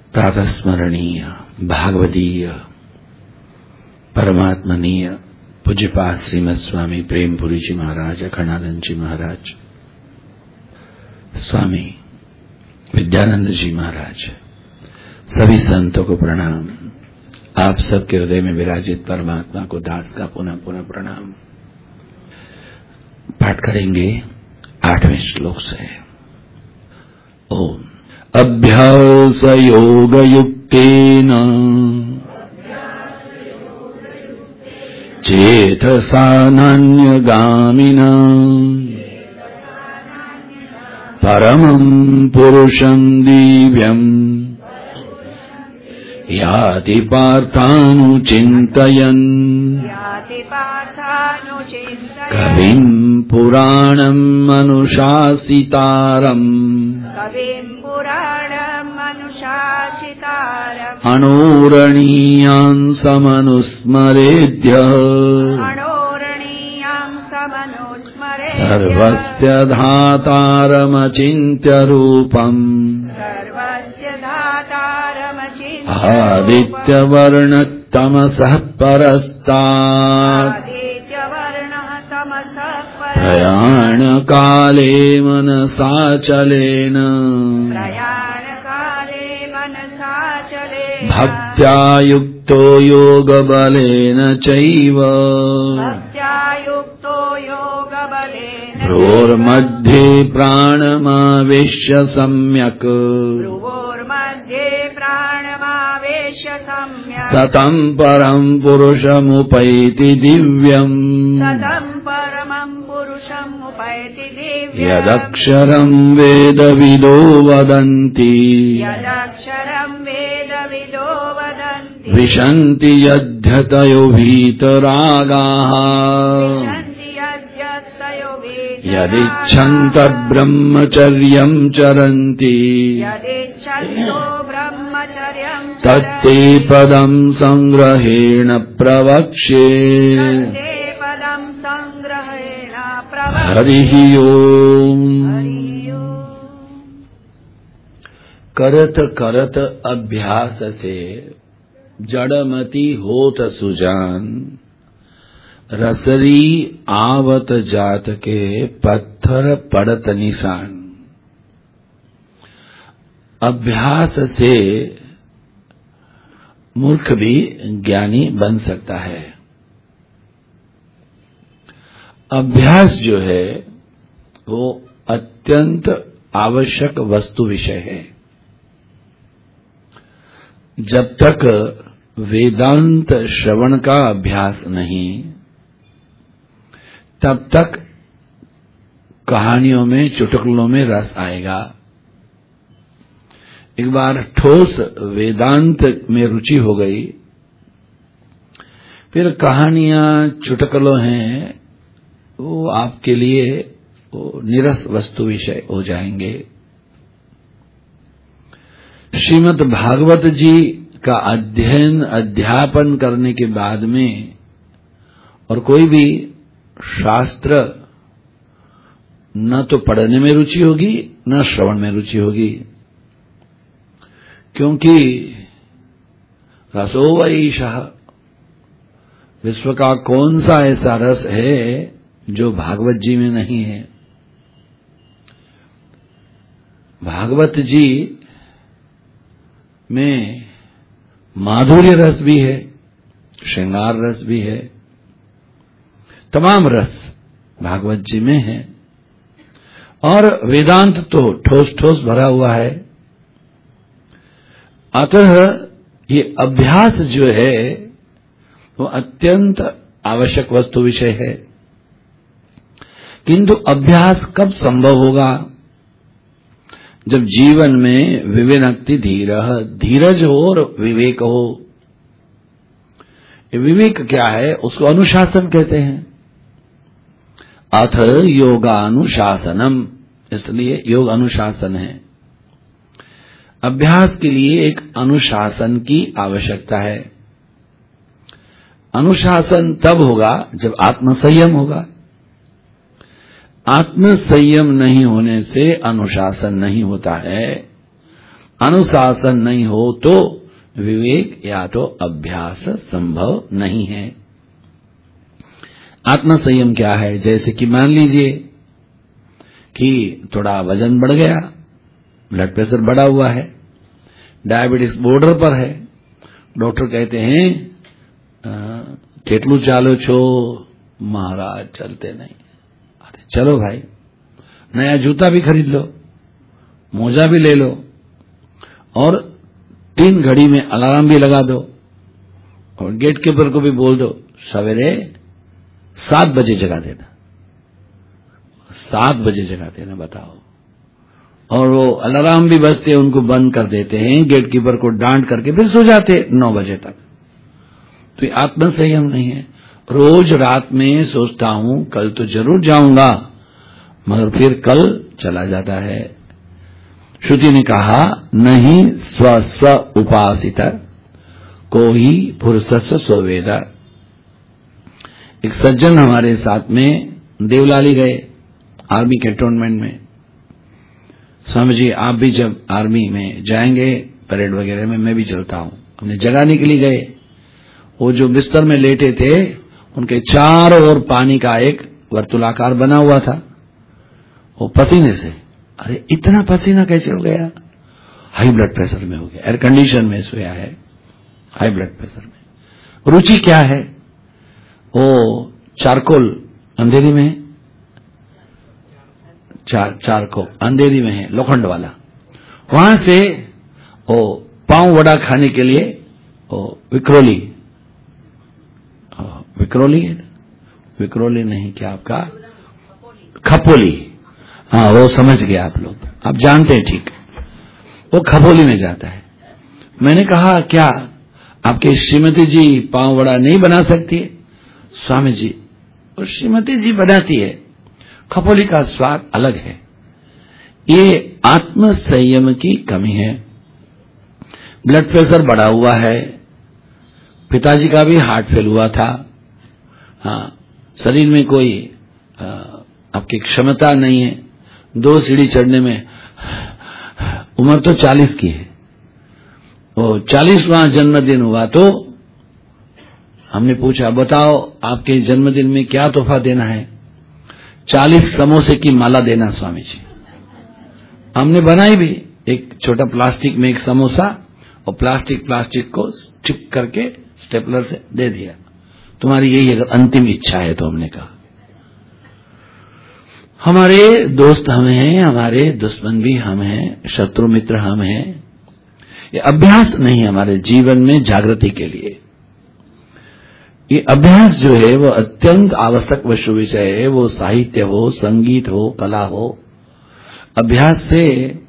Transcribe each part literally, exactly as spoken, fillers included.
प्रातस्मरणीय भागवतीय परमात्मनीय पूज्यपाद श्रीमद स्वामी प्रेमपुरी जी महाराज, अखंडानंद जी महाराज, स्वामी विद्यानंद जी महाराज, सभी संतों को प्रणाम। आप सबके हृदय में विराजित परमात्मा को दास का पुनः पुनः प्रणाम। पाठ करेंगे आठवें श्लोक से। ओम अभ्यास योग युक्तेन चेतसा नान्यगामिना परमं पुरुषं दिव्यम् याति पार्थानुचिन्तयन् कविं पुराणम् अनुशासितारम् अनोरणीयान् समनुस्मरेद्य सर्वस्य धातारमचिन्त्य रूपम् आदित्यवर्णतमसः परस्तात् प्रयाणकाले मनसाचलेन भक्त्या युक्तो योगबलेन चैव भ्रोर्मध्ये प्राणमावेश्य सम्यक् सतं परं पुरुषमुपैति दिव्यम् यदक्षरं वेदविदो वदन्ति विशन्ति यद्यतयो वीतरागाः यदिच्छन्तः ब्रह्मचर्यं चरन्ति तत्ते पदं संग्रहेण प्रवक्ष्ये। हरिः ओम्। करत करत अभ्यास से जड़मति होत सुजान, रसरी आवत जात के पत्थर पड़त निशान। अभ्यास से मूर्ख भी ज्ञानी बन सकता है। अभ्यास जो है वो अत्यंत आवश्यक वस्तु विषय है। जब तक वेदांत श्रवण का अभ्यास नहीं, तब तक कहानियों में, चुटकुलों में रस आएगा। एक बार ठोस वेदांत में रुचि हो गई, फिर कहानियां, चुटकुलों हैं, वो आपके लिए वो निरस वस्तु विषय हो जाएंगे। श्रीमद् भागवत जी का अध्ययन, अध्यापन करने के बाद में और कोई भी शास्त्र न तो पढ़ने में रुचि होगी, न श्रवण में रुचि होगी, क्योंकि रसो वैषः, विश्व का कौन सा ऐसा रस है जो भागवत जी में नहीं है। भागवत जी में माधुर्य रस भी है, श्रृंगार रस भी है, तमाम रस भागवत जी में है। और वेदांत तो ठोस ठोस भरा हुआ है। अतः ये अभ्यास जो है वो अत्यंत आवश्यक वस्तु विषय है। किंतु अभ्यास कब संभव होगा? जब जीवन में विवेनक्ति धीरः, धीरज हो और विवेक हो। विवेक क्या है? उसको अनुशासन कहते हैं। अथ योगानुशासनम, इसलिए योग अनुशासन है। अभ्यास के लिए एक अनुशासन की आवश्यकता है। अनुशासन तब होगा जब आत्मसंयम होगा। आत्म संयम नहीं होने से अनुशासन नहीं होता है। अनुशासन नहीं हो तो विवेक या तो अभ्यास संभव नहीं है। आत्म संयम क्या है? जैसे कि मान लीजिए कि थोड़ा वजन बढ़ गया, ब्लड प्रेशर बढ़ा हुआ है, डायबिटीज बॉर्डर पर है, डॉक्टर कहते हैं કેટલું ચાલો છો महाराज? चलते नहीं। अरे चलो भाई, नया जूता भी खरीद लो, मोजा भी ले लो और तीन घड़ी में अलार्म भी लगा दो और गेट कीपर को भी बोल दो सवेरे सात बजे जगा देना, सात बजे जगा देना। बताओ। और वो अलार्म भी बजते, उनको बंद कर देते हैं, गेट कीपर को डांट करके फिर सो जाते नौ बजे तक। तो ये आत्म संयम नहीं है। रोज रात में सोचता हूं कल तो जरूर जाऊंगा, मगर फिर कल चला जाता है। श्रुति ने कहा नहीं स्व स्व उपासित को ही पुरुषस्व स्ववेद। एक सज्जन हमारे साथ में देवलाली गए आर्मी कैंटोनमेंट में। स्वामी जी आप भी जब आर्मी में जाएंगे परेड वगैरह में, मैं भी चलता हूं। हमने जगाने के लिए गए। वो जो बिस्तर में लेटे थे उनके चारों ओर पानी का एक वर्तुलाकार बना हुआ था, वो पसीने से। अरे इतना पसीना कैसे हो गया? हाई ब्लड प्रेशर में हो गया, एयर कंडीशन में सोया है, हाई ब्लड प्रेशर में। रुचि क्या है? वो चारकोल अंधेरी में है, चार चारकोल अंधेरी में है, लोखंड वाला। वहां से वो पांव वड़ा खाने के लिए वो विक्रोली विक्रोली है, विक्रोली नहीं, क्या आपका खपोली, हाँ वो समझ गए आप लोग, आप जानते हैं ठीक। वो खपोली में जाता है। मैंने कहा क्या आपके श्रीमती जी पांव वड़ा नहीं बना सकती है? स्वामी जी और श्रीमती जी बनाती है, खपोली का स्वाद अलग है। ये आत्म संयम की कमी है। ब्लड प्रेशर बढ़ा हुआ है, पिताजी का भी हार्ट फेल हुआ था, हाँ शरीर में कोई आ, आपकी क्षमता नहीं है, दो सीढ़ी चढ़ने में। उम्र तो चालीस की है, वो चालीसवां जन्मदिन हुआ तो हमने पूछा बताओ आपके जन्मदिन में क्या तोहफा देना है? चालीस समोसे की माला देना स्वामी जी। हमने बनाई भी, एक छोटा प्लास्टिक में एक समोसा और प्लास्टिक प्लास्टिक को चिप करके स्टेपलर से दे दिया। तुम्हारी यही अगर अंतिम इच्छा है तो हमने कहा। हमारे दोस्त हम हैं, हमारे दुश्मन भी हम हैं, शत्रु मित्र हम हैं। ये अभ्यास नहीं है हमारे जीवन में जागृति के लिए। ये अभ्यास जो है वो अत्यंत आवश्यक वस्तु विषय है, वो साहित्य हो, संगीत हो, कला हो। अभ्यास से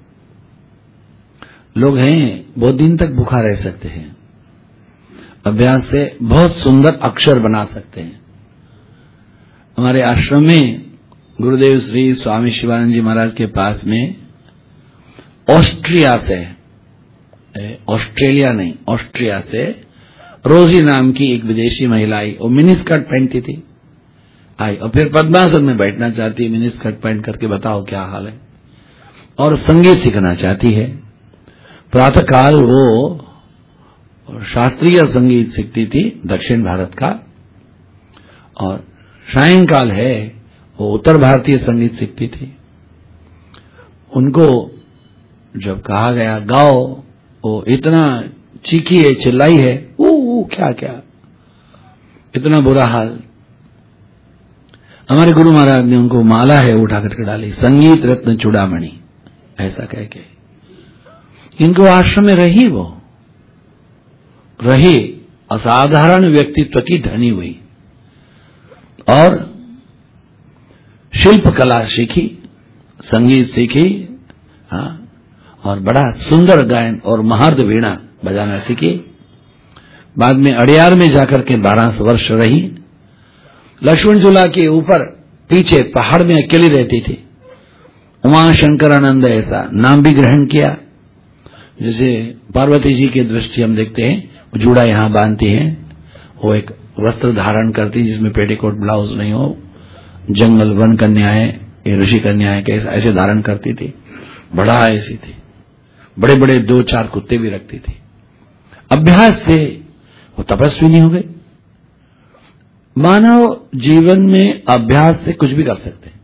लोग हैं बहुत दिन तक भूखा रह सकते हैं, अभ्यास से बहुत सुंदर अक्षर बना सकते हैं। हमारे आश्रम में गुरुदेव श्री स्वामी शिवानंद जी महाराज के पास में ऑस्ट्रिया से, ऑस्ट्रेलिया नहीं ऑस्ट्रिया से रोजी नाम की एक विदेशी महिला आई। वो मिनी स्कर्ट पहनती थी, आई और फिर पद्मासन में बैठना चाहती है, मिनी स्कर्ट पहन करके बताओ क्या हाल है, और संगीत सीखना चाहती है। प्रातः काल वो शास्त्रीय संगीत सीखती थी दक्षिण भारत का, और सायंकाल है वो उत्तर भारतीय संगीत सीखती थी। उनको जब कहा गया गाओ, वो इतना चीखी है, चिल्लाई है, ऊ ऊ क्या क्या, इतना बुरा हाल। हमारे गुरु महाराज ने उनको माला है उठा करके डाली, संगीत रत्न चूड़ामणि ऐसा कह के। इनको आश्रम में रही, वो रही, असाधारण व्यक्तित्व की धनी हुई और शिल्प कला सीखी, संगीत सीखी, हाँ, और बड़ा सुंदर गायन और महार्द वीणा बजाना सीखी। बाद में अड़ियार में जाकर के बारह वर्ष रही। लक्ष्मण झूला के ऊपर पीछे पहाड़ में अकेली रहती थी। उमा शंकरानंद ऐसा नाम भी ग्रहण किया। जैसे पार्वती जी की दृष्टि हम देखते हैं, जूड़ा यहां बांधती हैं, वो एक वस्त्र धारण करती जिसमें पेटीकोट ब्लाउज नहीं हो, जंगल वन कन्याएं, ये ऋषि कन्याएं कैसे ऐसे धारण करती थी, बड़ा ऐसी थी, बड़े बड़े दो चार कुत्ते भी रखती थी। अभ्यास से वो तपस्विनी हो गई। मानव जीवन में अभ्यास से कुछ भी कर सकते हैं।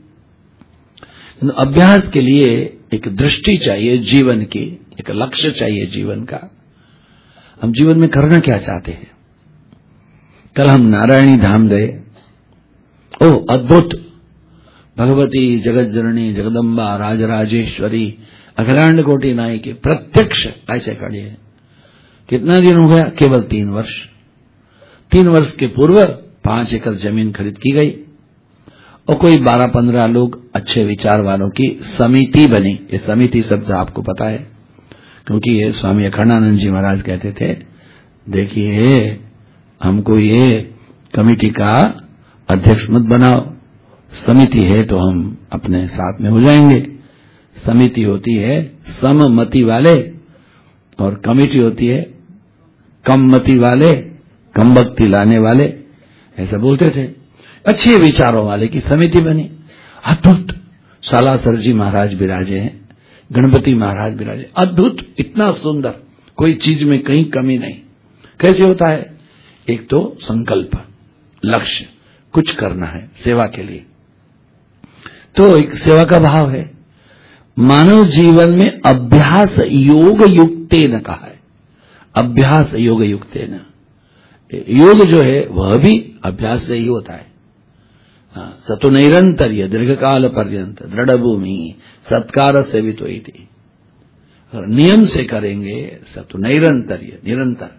अभ्यास के लिए एक दृष्टि चाहिए जीवन की, एक लक्ष्य चाहिए जीवन का। हम जीवन में करना क्या चाहते हैं। कल हम नारायणी धाम गए। ओ अद्भुत, भगवती जगत जननी जगदम्बा राजराजेश्वरी अखिलांड कोटि नायकी प्रत्यक्ष ऐसे खड़े हैं। कितना दिन हो गया? केवल तीन वर्ष। तीन वर्ष के पूर्व पांच एकड़ जमीन खरीद की गई और कोई बारह पंद्रह लोग अच्छे विचार वालों की समिति बनी। ये समिति शब्द आपको पता है, क्योंकि ये स्वामी अखंडानंद जी महाराज कहते थे, देखिए हमको ये कमेटी का अध्यक्ष मत बनाओ, समिति है तो हम अपने साथ में हो जाएंगे। समिति होती है सममति वाले और कमेटी होती है कम मति वाले, कम भक्ति लाने वाले, ऐसा बोलते थे। अच्छे विचारों वाले की समिति बनी। अद्भुत, सालासर जी महाराज विराजे हैं, गणपति महाराज विराजे, अद्भुत, इतना सुंदर, कोई चीज में कहीं कमी नहीं। कैसे होता है? एक तो संकल्प, लक्ष्य, कुछ करना है सेवा के लिए, तो एक सेवा का भाव है। मानव जीवन में अभ्यास योग युक्तेन कहा है। अभ्यास योग युक्तेन, योग जो है वह भी अभ्यास से ही होता है। सतो निरंतर्य दीर्घकाल पर्यंत दृढ़ भूमि सत्कार से भी तो ही थी। नियम से करेंगे सतो निरंतर्य, निरंतर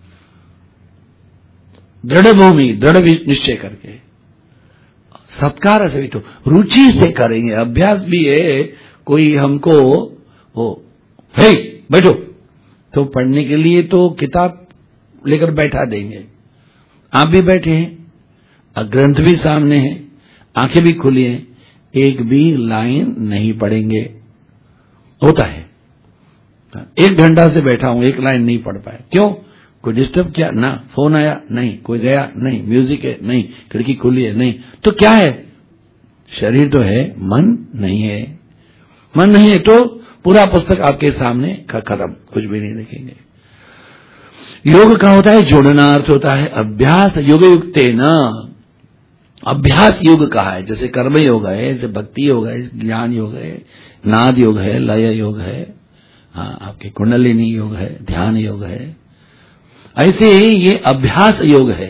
दृढ़ भूमि, दृढ़ निश्चय करके, सत्कार से भी तो रुचि से करेंगे। अभ्यास भी है, कोई हमको वो हे बैठो तो पढ़ने के लिए तो किताब लेकर बैठा देंगे। आप भी बैठे हैं, ग्रंथ भी सामने है, आंखें भी खुली हैं, एक भी लाइन नहीं पढ़ेंगे। होता है, एक घंटा से बैठा हूं, एक लाइन नहीं पढ़ पाया। क्यों? कोई डिस्टर्ब किया? ना। फोन आया? नहीं। कोई गया? नहीं। म्यूजिक है? नहीं। खिड़की खुली है? नहीं। तो क्या है? शरीर तो है, मन नहीं है। मन नहीं है तो पूरा पुस्तक आपके सामने खत्म, कुछ भी नहीं देखेंगे। योग का होता है जोड़ना, अर्थ होता है अभ्यास योग युक्ते न। अभ्यास योग कहा है, जैसे कर्म योग है, जैसे भक्ति योग है, ज्ञान योग है, नाद योग है, लय योग है, हाँ आपके कुंडलिनी योग है, ध्यान योग है। ऐसे ये अभ्यास योग है।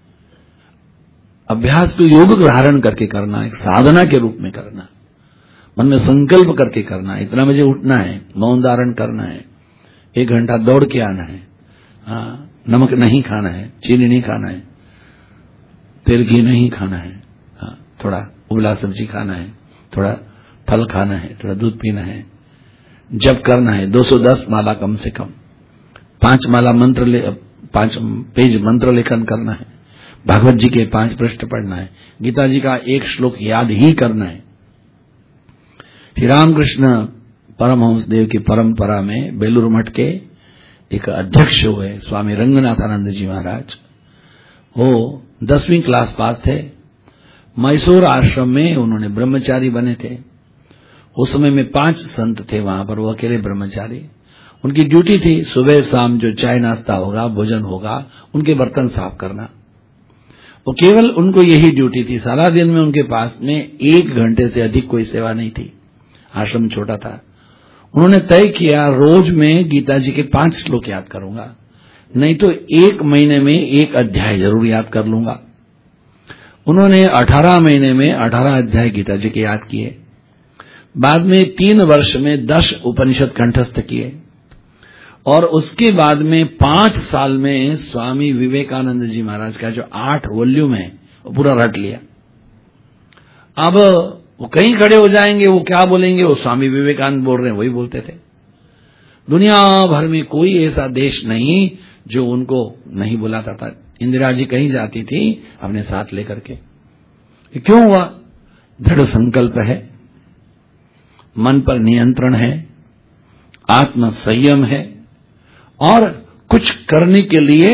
अभ्यास को योग धारण करके करना, एक साधना के रूप में करना, मन में संकल्प करके करना। इतना बजे उठना है, मौन धारण करना है, एक घंटा दौड़ के आना है, हाँ नमक नहीं खाना है, चीनी नहीं खाना है, तेल घी नहीं खाना है, हाँ थोड़ा उबला सब्जी खाना है, थोड़ा फल खाना है, थोड़ा दूध पीना है, जप करना है दो सौ दस माला कम से कम, पांच माला मंत्र ले, पांच पेज मंत्र लेखन करना है, भागवत जी के पांच पृष्ठ पढ़ना है, गीता जी का एक श्लोक याद ही करना है। श्री रामकृष्ण परमहंस देव की परंपरा में बेलूर मठ के एक अध्यक्ष हुए स्वामी रंगनाथानंद जी महाराज। वो दसवीं क्लास पास थे। मैसूर आश्रम में उन्होंने ब्रह्मचारी बने थे। उस समय में पांच संत थे वहां पर, वो अकेले ब्रह्मचारी। उनकी ड्यूटी थी सुबह शाम जो चाय नाश्ता होगा, भोजन होगा, उनके बर्तन साफ करना। वो केवल उनको यही ड्यूटी थी। सारा दिन में उनके पास में एक घंटे से अधिक कोई सेवा नहीं थी। आश्रम छोटा था। उन्होंने तय किया रोज में गीता जी के पांच श्लोक याद करूंगा, नहीं तो एक महीने में एक अध्याय जरूर याद कर लूंगा। उन्होंने अठारह महीने में अठारह अध्याय गीता जी के याद किए। बाद में तीन वर्ष में दस उपनिषद कंठस्थ किए और उसके बाद में पांच साल में स्वामी विवेकानंद जी महाराज का जो आठ वॉल्यूम है वो पूरा रट लिया। अब वो कहीं खड़े हो जाएंगे, वो क्या बोलेंगे, वो स्वामी विवेकानंद बोल रहे हैं वही बोलते थे। दुनिया भर में कोई ऐसा देश नहीं जो उनको नहीं बुलाता था। इंदिरा जी कहीं जाती थी अपने साथ लेकर के। ये क्यों हुआ? दृढ़ संकल्प है, मन पर नियंत्रण है, आत्म संयम है और कुछ करने के लिए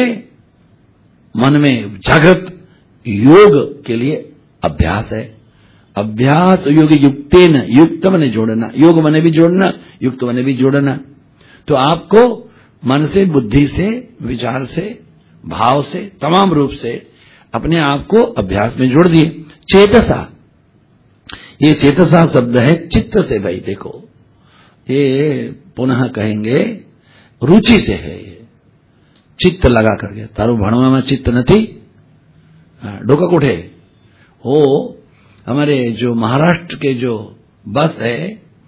मन में जागृत योग के लिए अभ्यास है। अभ्यास योग युक्तेन, युक्त मने जोड़ना, योग मने भी जोड़ना, युक्त मने भी जोड़ना। तो आपको मन से, बुद्धि से, विचार से, भाव से, तमाम रूप से अपने आप को अभ्यास में जोड़ दिए। चेतसा, ये चेतसा शब्द है चित्त से। भाई देखो, ये पुनः कहेंगे रुचि से है। ये चित्त लगा करके, तारू भणवा में चित्त नहीं डोका कोठे। वो हमारे जो महाराष्ट्र के जो बस है,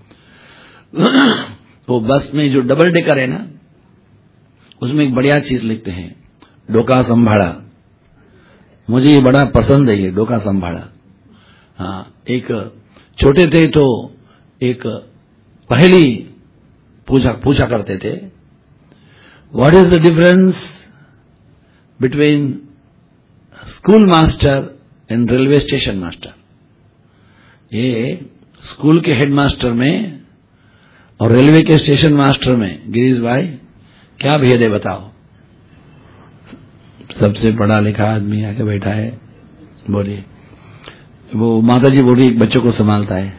वो बस में जो डबल डेकर है ना, उसमें एक बढ़िया चीज लिखते हैं, डोका संभाड़ा। मुझे ये बड़ा पसंद है, ये डोका संभाड़ा। हाँ, एक छोटे थे तो एक पहली पूछा पूछा करते थे, what is the difference between school master and railway station master. ये स्कूल के हेडमास्टर में और रेलवे के स्टेशन मास्टर में गिरीश भाई क्या भेद है बताओ। सबसे पढ़ा लिखा आदमी आके बैठा है, बोलिए। वो माता जी बोली बच्चों को संभालता है।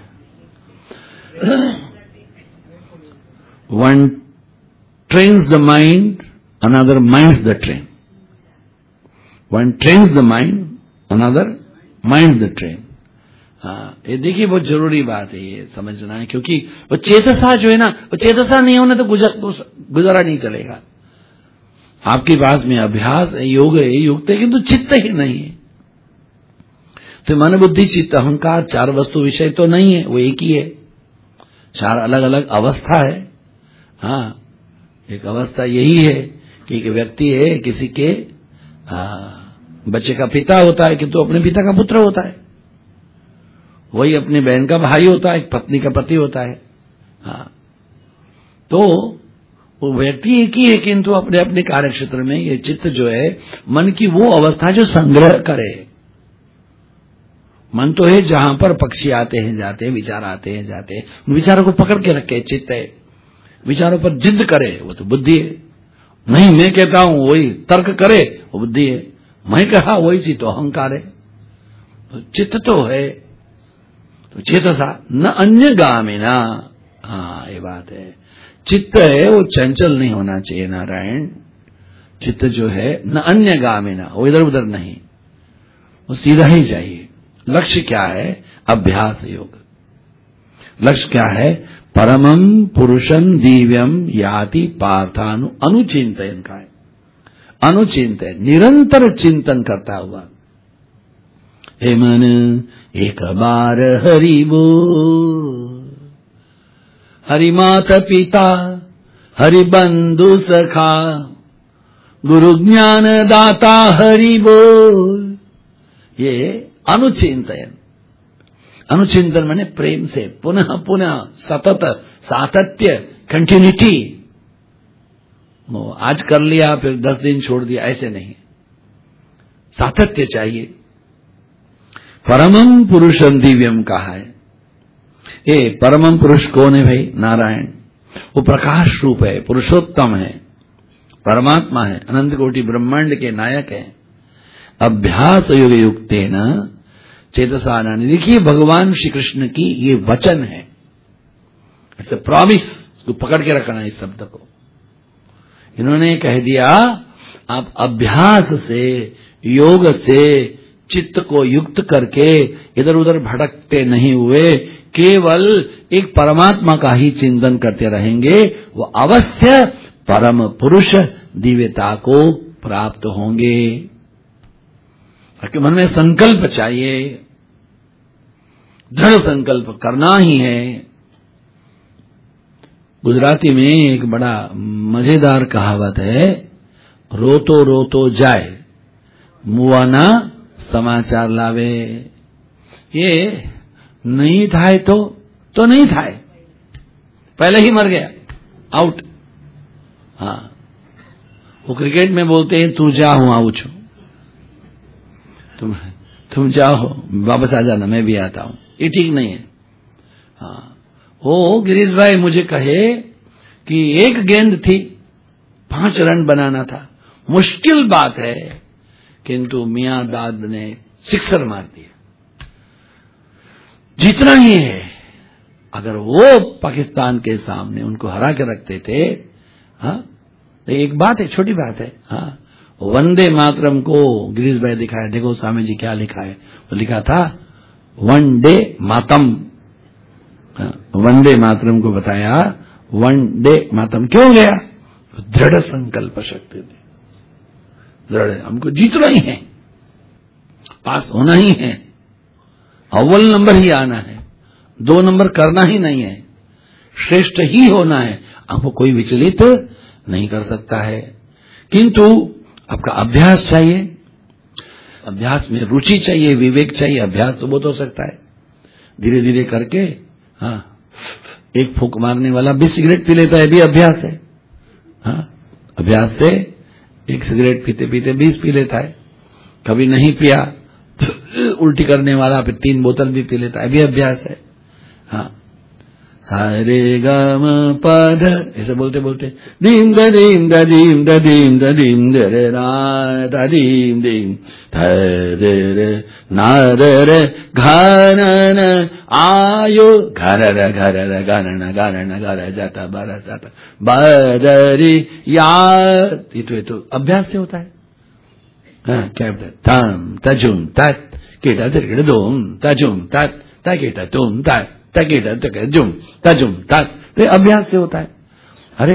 One trains the mind, another minds the train. One trains the mind, another minds the train. हाँ, ये देखिए बहुत जरूरी बात है ये समझना है, क्योंकि वो चेतसा जो है ना, वो चेतसा नहीं होना तो गुजर गुजारा नहीं चलेगा। आपके पास में अभ्यास है, योग है, युक्त है, किंतु चित्त ही नहीं है। तो मन बुद्धि चित्त अहंकार चार वस्तु विषय तो नहीं है, वो एक ही है। चार अलग अलग अवस्था है। हाँ, एक अवस्था यही है कि एक व्यक्ति है, किसी के हाँ, बच्चे का पिता होता है किंतु अपने पिता का पुत्र होता है। वही अपनी बहन का भाई होता है, पत्नी का पति होता है। हाँ, तो वो व्यक्ति एक ही है, किंतु अपने अपने कार्य क्षेत्र में ये चित्त जो है मन की वो अवस्था जो संग्रह करे। मन तो है जहां पर पक्षी आते हैं जाते हैं, विचार आते हैं जाते हैं, उन विचारों को पकड़ के रखे चित्त है। विचारों पर जिद करे वो तो बुद्धि है। नहीं मैं कहता हूं वही तर्क करे वो बुद्धि है। मैं कहा वही चीज तो अहंकार है। तो चित्त तो है, तो चेतसा न अन्य गामिना। हाँ, ये बात है। चित्त है वो चंचल नहीं होना चाहिए नारायण। चित्त जो है न अन्य गामिना, वो इधर उधर नहीं, वो सीधा ही चाहिए। लक्ष्य क्या है? अभ्यास योग। लक्ष्य क्या है? परमम पुरुषम दिव्यम याति पार्थानु अनुचिंतन का है। अनुचिंतन, निरंतर चिंतन करता हुआ। हे मन एक बार हरि बोल, हरि माता पिता, हरि बंधु सखा, गुरु ज्ञान दाता हरि बोल। ये अनुचिंतन। अनुचिंतन माने प्रेम से पुनः पुनः सतत, सातत्य, कंटिन्यूटी। आज कर लिया फिर दस दिन छोड़ दिया, ऐसे नहीं, सातत्य चाहिए। परमम पुरुषम दिव्यम कहा है। ये परमम पुरुष कौन है भाई? नारायण। वो प्रकाश रूप है, पुरुषोत्तम है, परमात्मा है, अनंत कोटि ब्रह्मांड के नायक है। अभ्यास योग युक्तेन चेतसा नानि। देखिए भगवान श्री कृष्ण की ये वचन है, इट्स अ प्रॉमिस। इसको पकड़ के रखना है इस शब्द को। इन्होंने कह दिया आप अभ्यास से, योग से चित्त को युक्त करके इधर उधर भटकते नहीं हुए केवल एक परमात्मा का ही चिंतन करते रहेंगे, वो अवश्य परम पुरुष दिव्यता को प्राप्त होंगे। आपके मन में संकल्प चाहिए, दृढ़ संकल्प करना ही है। गुजराती में एक बड़ा मजेदार कहावत है, रोतो रोतो जाए मुआना समाचार लावे। ये नहीं था तो तो नहीं था, पहले ही मर गया, आउट। हाँ, वो क्रिकेट में बोलते हैं तू जा हूं आऊँ छू, तुम तुम जाओ वापस आ जाना, मैं भी आता हूं। ये ठीक नहीं है। हाँ, वो गिरीश भाई मुझे कहे कि एक गेंद थी, पांच रन बनाना था, मुश्किल बात है, किंतु मियां दाद ने सिक्सर मार दिया। जितना ही है, अगर वो पाकिस्तान के सामने उनको हरा के रखते थे हाँ, एक बात है, छोटी बात है। हाँ, वंदे मातरम को गिरीश भाई दिखाया, देखो स्वामी जी क्या लिखा है, वो लिखा था वन डे मातम। हाँ, वंदे मातरम को बताया वन डे मातम क्यों गया? दृढ़ संकल्प शक्ति थी, दृढ़, हमको जीतना ही है, पास होना ही है, अव्वल नंबर ही आना है, दो नंबर करना ही नहीं है, श्रेष्ठ ही होना है, आपको कोई विचलित नहीं कर सकता है। किंतु आपका अभ्यास चाहिए, अभ्यास में रुचि चाहिए, विवेक चाहिए। अभ्यास तो बहुत हो सकता है, धीरे धीरे करके। हाँ, एक फूंक मारने वाला भी सिगरेट पी लेता है, भी अभ्यास है। हाँ, अभ्यास से एक सिगरेट पीते पीते बीस पी लेता है। कभी नहीं पिया तो उल्टी करने वाला फिर तीन बोतल भी पी लेता है, भी अभ्यास है। हाँ, सारे गम पद ऐसे बोलते बोलते दीम दीम दीम दीम दीम दे ना दीम दीम रे नारे घन आयु घर घर गण गण घर जाता बारा जाता बदरी याद, ये तो ये तो अभ्यास से होता है। हाँ, क्या तम तजुम तत् कीटा तिरकिड़ दोम तजुम तत् तकीटा तुम तत् तकीटा तजुम तजुम तत्, तो अभ्यास से होता है। अरे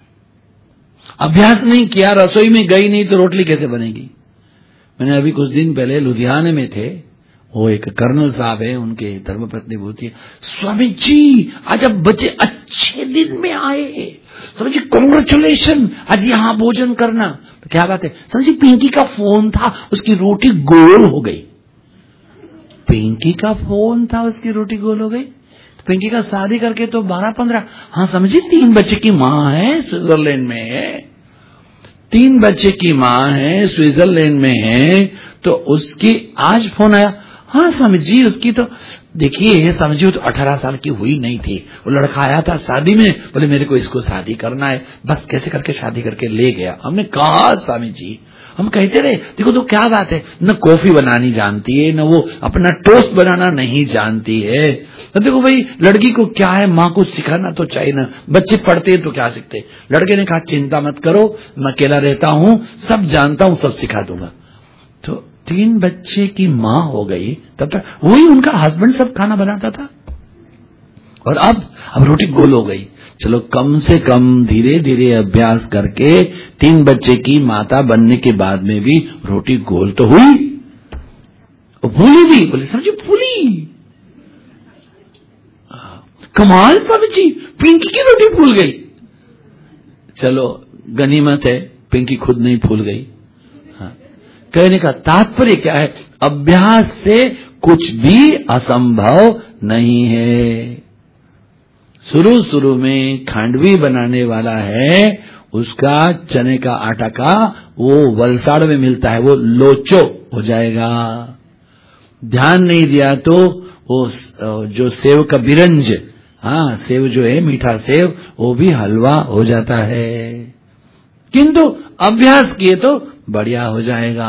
अभ्यास नहीं किया, रसोई में गई नहीं तो रोटली कैसे बनेगी? मैंने अभी कुछ दिन पहले लुधियाने में थे, वो एक कर्नल साहब है, उनके धर्मपत्नी बोलती है, स्वामी जी आज अब बच्चे अच्छे दिन में आए, स्वामी जी कॉन्ग्रेचुलेशन, आज यहाँ भोजन करना। तो क्या बात है? स्वामी जी पिंकी का फोन था, उसकी रोटी गोल हो गई। पिंकी का फोन था, उसकी रोटी गोल हो गई? तो पिंकी का शादी करके तो बारह पंद्रह, हाँ समझी, तीन बच्चे की माँ है, स्विट्जरलैंड में है, तीन बच्चे की माँ है, स्विट्जरलैंड में है, तो उसकी आज फोन आया। हाँ स्वामी जी, उसकी तो देखिए स्वामी जी, वो तो अठारह साल की हुई नहीं थी, वो लड़का आया था शादी में, बोले मेरे को इसको शादी करना है, बस कैसे करके शादी करके ले गया। हमने कहा स्वामी जी, हम कहते रहे देखो तो क्या बात है, न कॉफी बनानी जानती है, न वो अपना टोस्ट बनाना नहीं जानती है। तो देखो भाई, लड़की को क्या है, माँ को सिखाना तो चाहिए ना, बच्चे पढ़ते हैं तो क्या सीखते। लड़के ने कहा चिंता मत करो, मैं अकेला रहता हूँ, सब जानता हूँ, सब सिखा दूंगा। तो तीन बच्चे की माँ हो गई, तब तक वही उनका हस्बैंड सब खाना बनाता था, और अब अब रोटी गोल हो गई। चलो कम से कम धीरे धीरे अभ्यास करके तीन बच्चे की माता बनने के बाद में भी रोटी गोल तो हुई, फूली भी, बोले समझी फूली, कमाल स्वामी जी, पिंकी की रोटी फूल गई। चलो गनीमत है, पिंकी खुद नहीं फूल गई। हाँ, कहने का तात्पर्य क्या है, अभ्यास से कुछ भी असंभव नहीं है। शुरू शुरू में खांडवी बनाने वाला है, उसका चने का आटा का वो वलसाड़ में मिलता है, वो लोचो हो जाएगा। ध्यान नहीं दिया तो वो जो सेव का बिरंज, हाँ सेव जो है मीठा सेव, वो भी हलवा हो जाता है। किंतु अभ्यास किए तो बढ़िया हो जाएगा।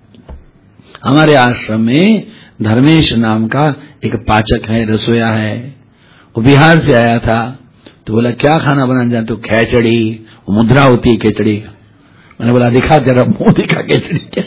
हमारे आश्रम में धर्मेश नाम का एक पाचक है, रसोया है, वो बिहार से आया था। तो बोला क्या खाना बनाना जानते हो? खिचड़ी, मुद्रा होती है खिचड़ी। मैंने बोला दिखा, तेरा मुंह दिखा खिचड़ी क्या,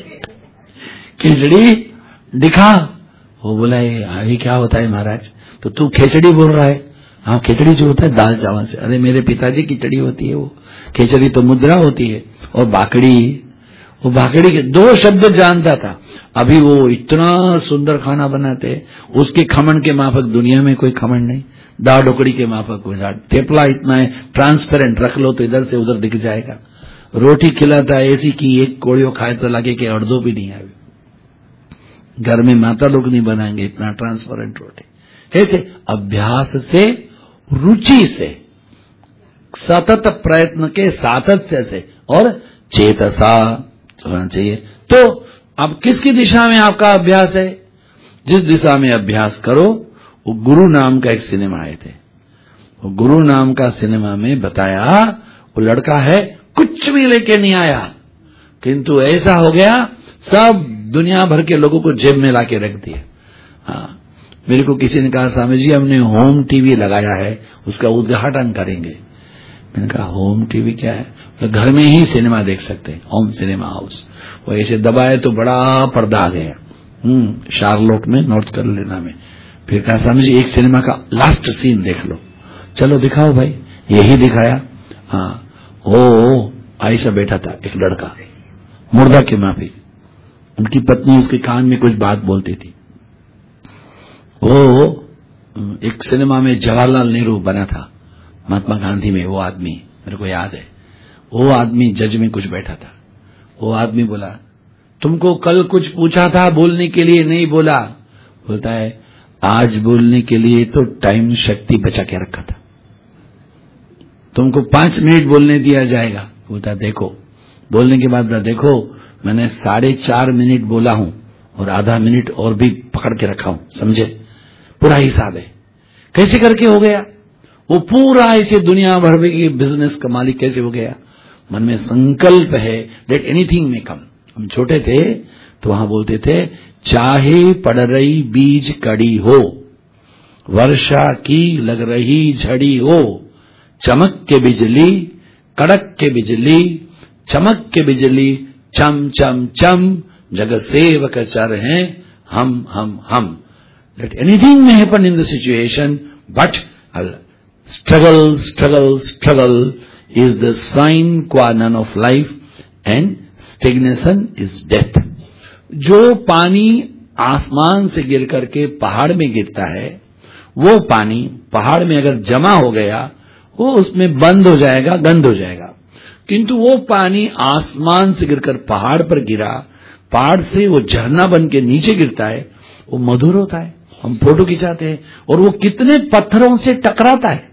खिचड़ी दिखा। वो बोला ये क्या होता है महाराज? तो तू खिचड़ी बोल रहा है? हाँ खिचड़ी जो होता है दाल चावल से। अरे मेरे पिताजी खिचड़ी होती है, वो खिचड़ी तो मुद्रा होती है, और बाकड़ी, वो बाकड़ी के दो शब्द जानता था। अभी वो इतना सुंदर खाना बनाते, उसके खमन के माफक दुनिया में कोई खमन नहीं, दाल ढोकड़ी के माफक कोई दाल। थेपला इतना है ट्रांसपेरेंट, रख लो तो इधर से उधर दिख जाएगा। रोटी खिलाता है ऐसी कि एक कोड़ियों खाए तो लगे कि अर्धो भी नहीं आए। घर में माता लोग नहीं बनाएंगे इतना ट्रांसपेरेंट रोटी। कैसे? अभ्यास से, रुचि से, सतत प्रयत्न के सातत्य से और चेतसा होना चाहिए। तो अब किसकी दिशा में आपका अभ्यास है? जिस दिशा में अभ्यास करो, वो गुरु नाम का एक सिनेमा आए थे, वो गुरु नाम का सिनेमा में बताया, वो लड़का है कुछ भी लेके नहीं आया, किंतु ऐसा हो गया सब दुनिया भर के लोगों को जेब में लाके रख दिया। हाँ, मेरे को किसी ने कहा स्वामी जी हमने होम टीवी लगाया है, उसका उद्घाटन करेंगे। मैंने कहा होम टीवी क्या है? तो घर में ही सिनेमा देख सकते हैं, होम सिनेमा हाउस। वो ऐसे दबाए तो बड़ा पर्दा आ गया, हम्म शार्लोट में, नॉर्थ कैरोलिना में। फिर कहा समझिए एक सिनेमा का लास्ट सीन देख लो। चलो दिखाओ भाई, यही दिखाया। हाँ, ओ आयशा बैठा था, एक लड़का मुर्दा के माफी, उनकी पत्नी उसके कान में कुछ बात बोलती थी। वो एक सिनेमा में जवाहरलाल नेहरू बना था, महात्मा गांधी में, वो आदमी मेरे को याद है। वो आदमी जज में कुछ बैठा था। वो आदमी बोला तुमको कल कुछ पूछा था, बोलने के लिए नहीं बोला। बोलता है आज बोलने के लिए तो टाइम शक्ति बचा के रखा था, तुमको पांच मिनट बोलने दिया जाएगा। बोलता देखो, बोलने के बाद देखो मैंने साढ़े चार मिनट बोला हूं और आधा मिनट और भी पकड़ के रखा हूं, समझे? पूरा हिसाब है। कैसे करके हो गया वो पूरा? ऐसे दुनिया भर की बिजनेस का मालिक कैसे हो गया? मन में संकल्प है, लेट एनीथिंग में कम। हम छोटे थे तो वहां बोलते थे चाहे पड़ रही बीज कड़ी हो, वर्षा की लग रही झड़ी हो, चमक के बिजली कड़क के बिजली, चमक के बिजली चम चम चम, जगत सेवक चर हैं हम हम हम। Let anything may happen in the situation, but struggle, struggle, struggle is the sine qua non of life and stagnation is death. जो पानी आसमान से गिर करके पहाड़ में गिरता है, वो पानी पहाड़ में अगर जमा हो गया वो उसमें बंद हो जाएगा, गंद हो जाएगा। किंतु वो पानी आसमान से गिरकर पहाड़ पर गिरा, पहाड़ से वो झरना बन के नीचे गिरता है, वो मधुर होता है। हम फोटो खिंचाते हैं और वो कितने पत्थरों से टकराता है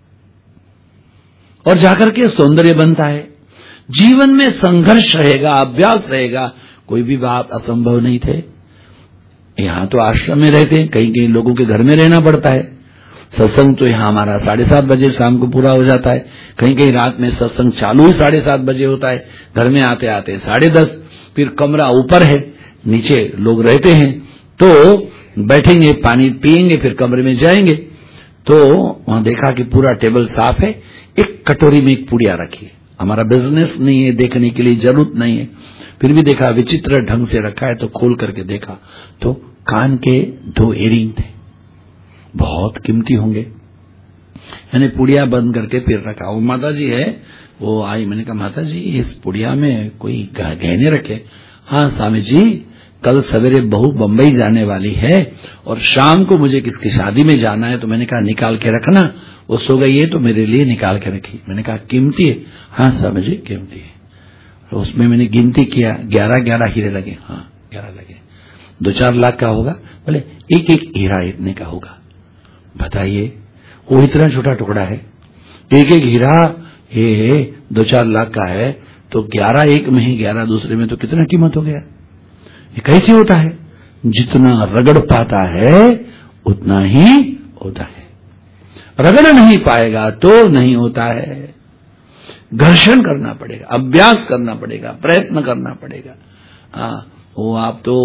और जाकर के सौंदर्य बनता है। जीवन में संघर्ष रहेगा, अभ्यास रहेगा, कोई भी बात असंभव नहीं थे। यहां तो आश्रम में रहते हैं, कहीं कहीं लोगों के घर में रहना पड़ता है। सत्संग तो यहां हमारा साढ़े सात बजे शाम को पूरा हो जाता है, कहीं कहीं रात में सत्संग चालू ही साढ़े सात बजे होता है, घर में आते आते साढ़े दस। फिर कमरा ऊपर है, नीचे लोग रहते हैं, तो बैठेंगे, पानी पिएंगे, फिर कमरे में जाएंगे। तो वहां देखा कि पूरा टेबल साफ है, एक कटोरी में एक पुड़िया रखी है। हमारा बिजनेस नहीं है, देखने के लिए जरूरत नहीं है, फिर भी देखा विचित्र ढंग से रखा है, तो खोल करके देखा तो कान के दो इयरिंग थे, बहुत कीमती होंगे। मैंने पुड़िया बंद करके फिर रखा। वो माता जी है, वो आई, मैंने कहा माता जी इस पुड़िया में कोई गहने रखे? हाँ स्वामी जी, कल सवेरे बहू बंबई जाने वाली है और शाम को मुझे किसकी शादी में जाना है, तो मैंने कहा निकाल के रखना। वो सो गई है तो मेरे लिए निकाल के रखी। मैंने कहा कीमती है? हाँ स्वामी जी कीमती है। तो उसमें मैंने गिनती किया, ग्यारह ग्यारह हीरे लगे। हाँ ग्यारह लगे, दो चार लाख का होगा। बोले एक एक हीरा इतने का होगा। बताइए, वो इतना छोटा टुकड़ा है, एक एक हीरा ये दो चार लाख का है, तो ग्यारह एक में ही, ग्यारह दूसरे में, तो कितना कीमत हो गया? ये कैसे होता है? जितना रगड़ पाता है उतना ही होता है, रगड़ नहीं पाएगा तो नहीं होता है। घर्षण करना पड़ेगा, अभ्यास करना पड़ेगा, प्रयत्न करना पड़ेगा। हाँ, वो आप तो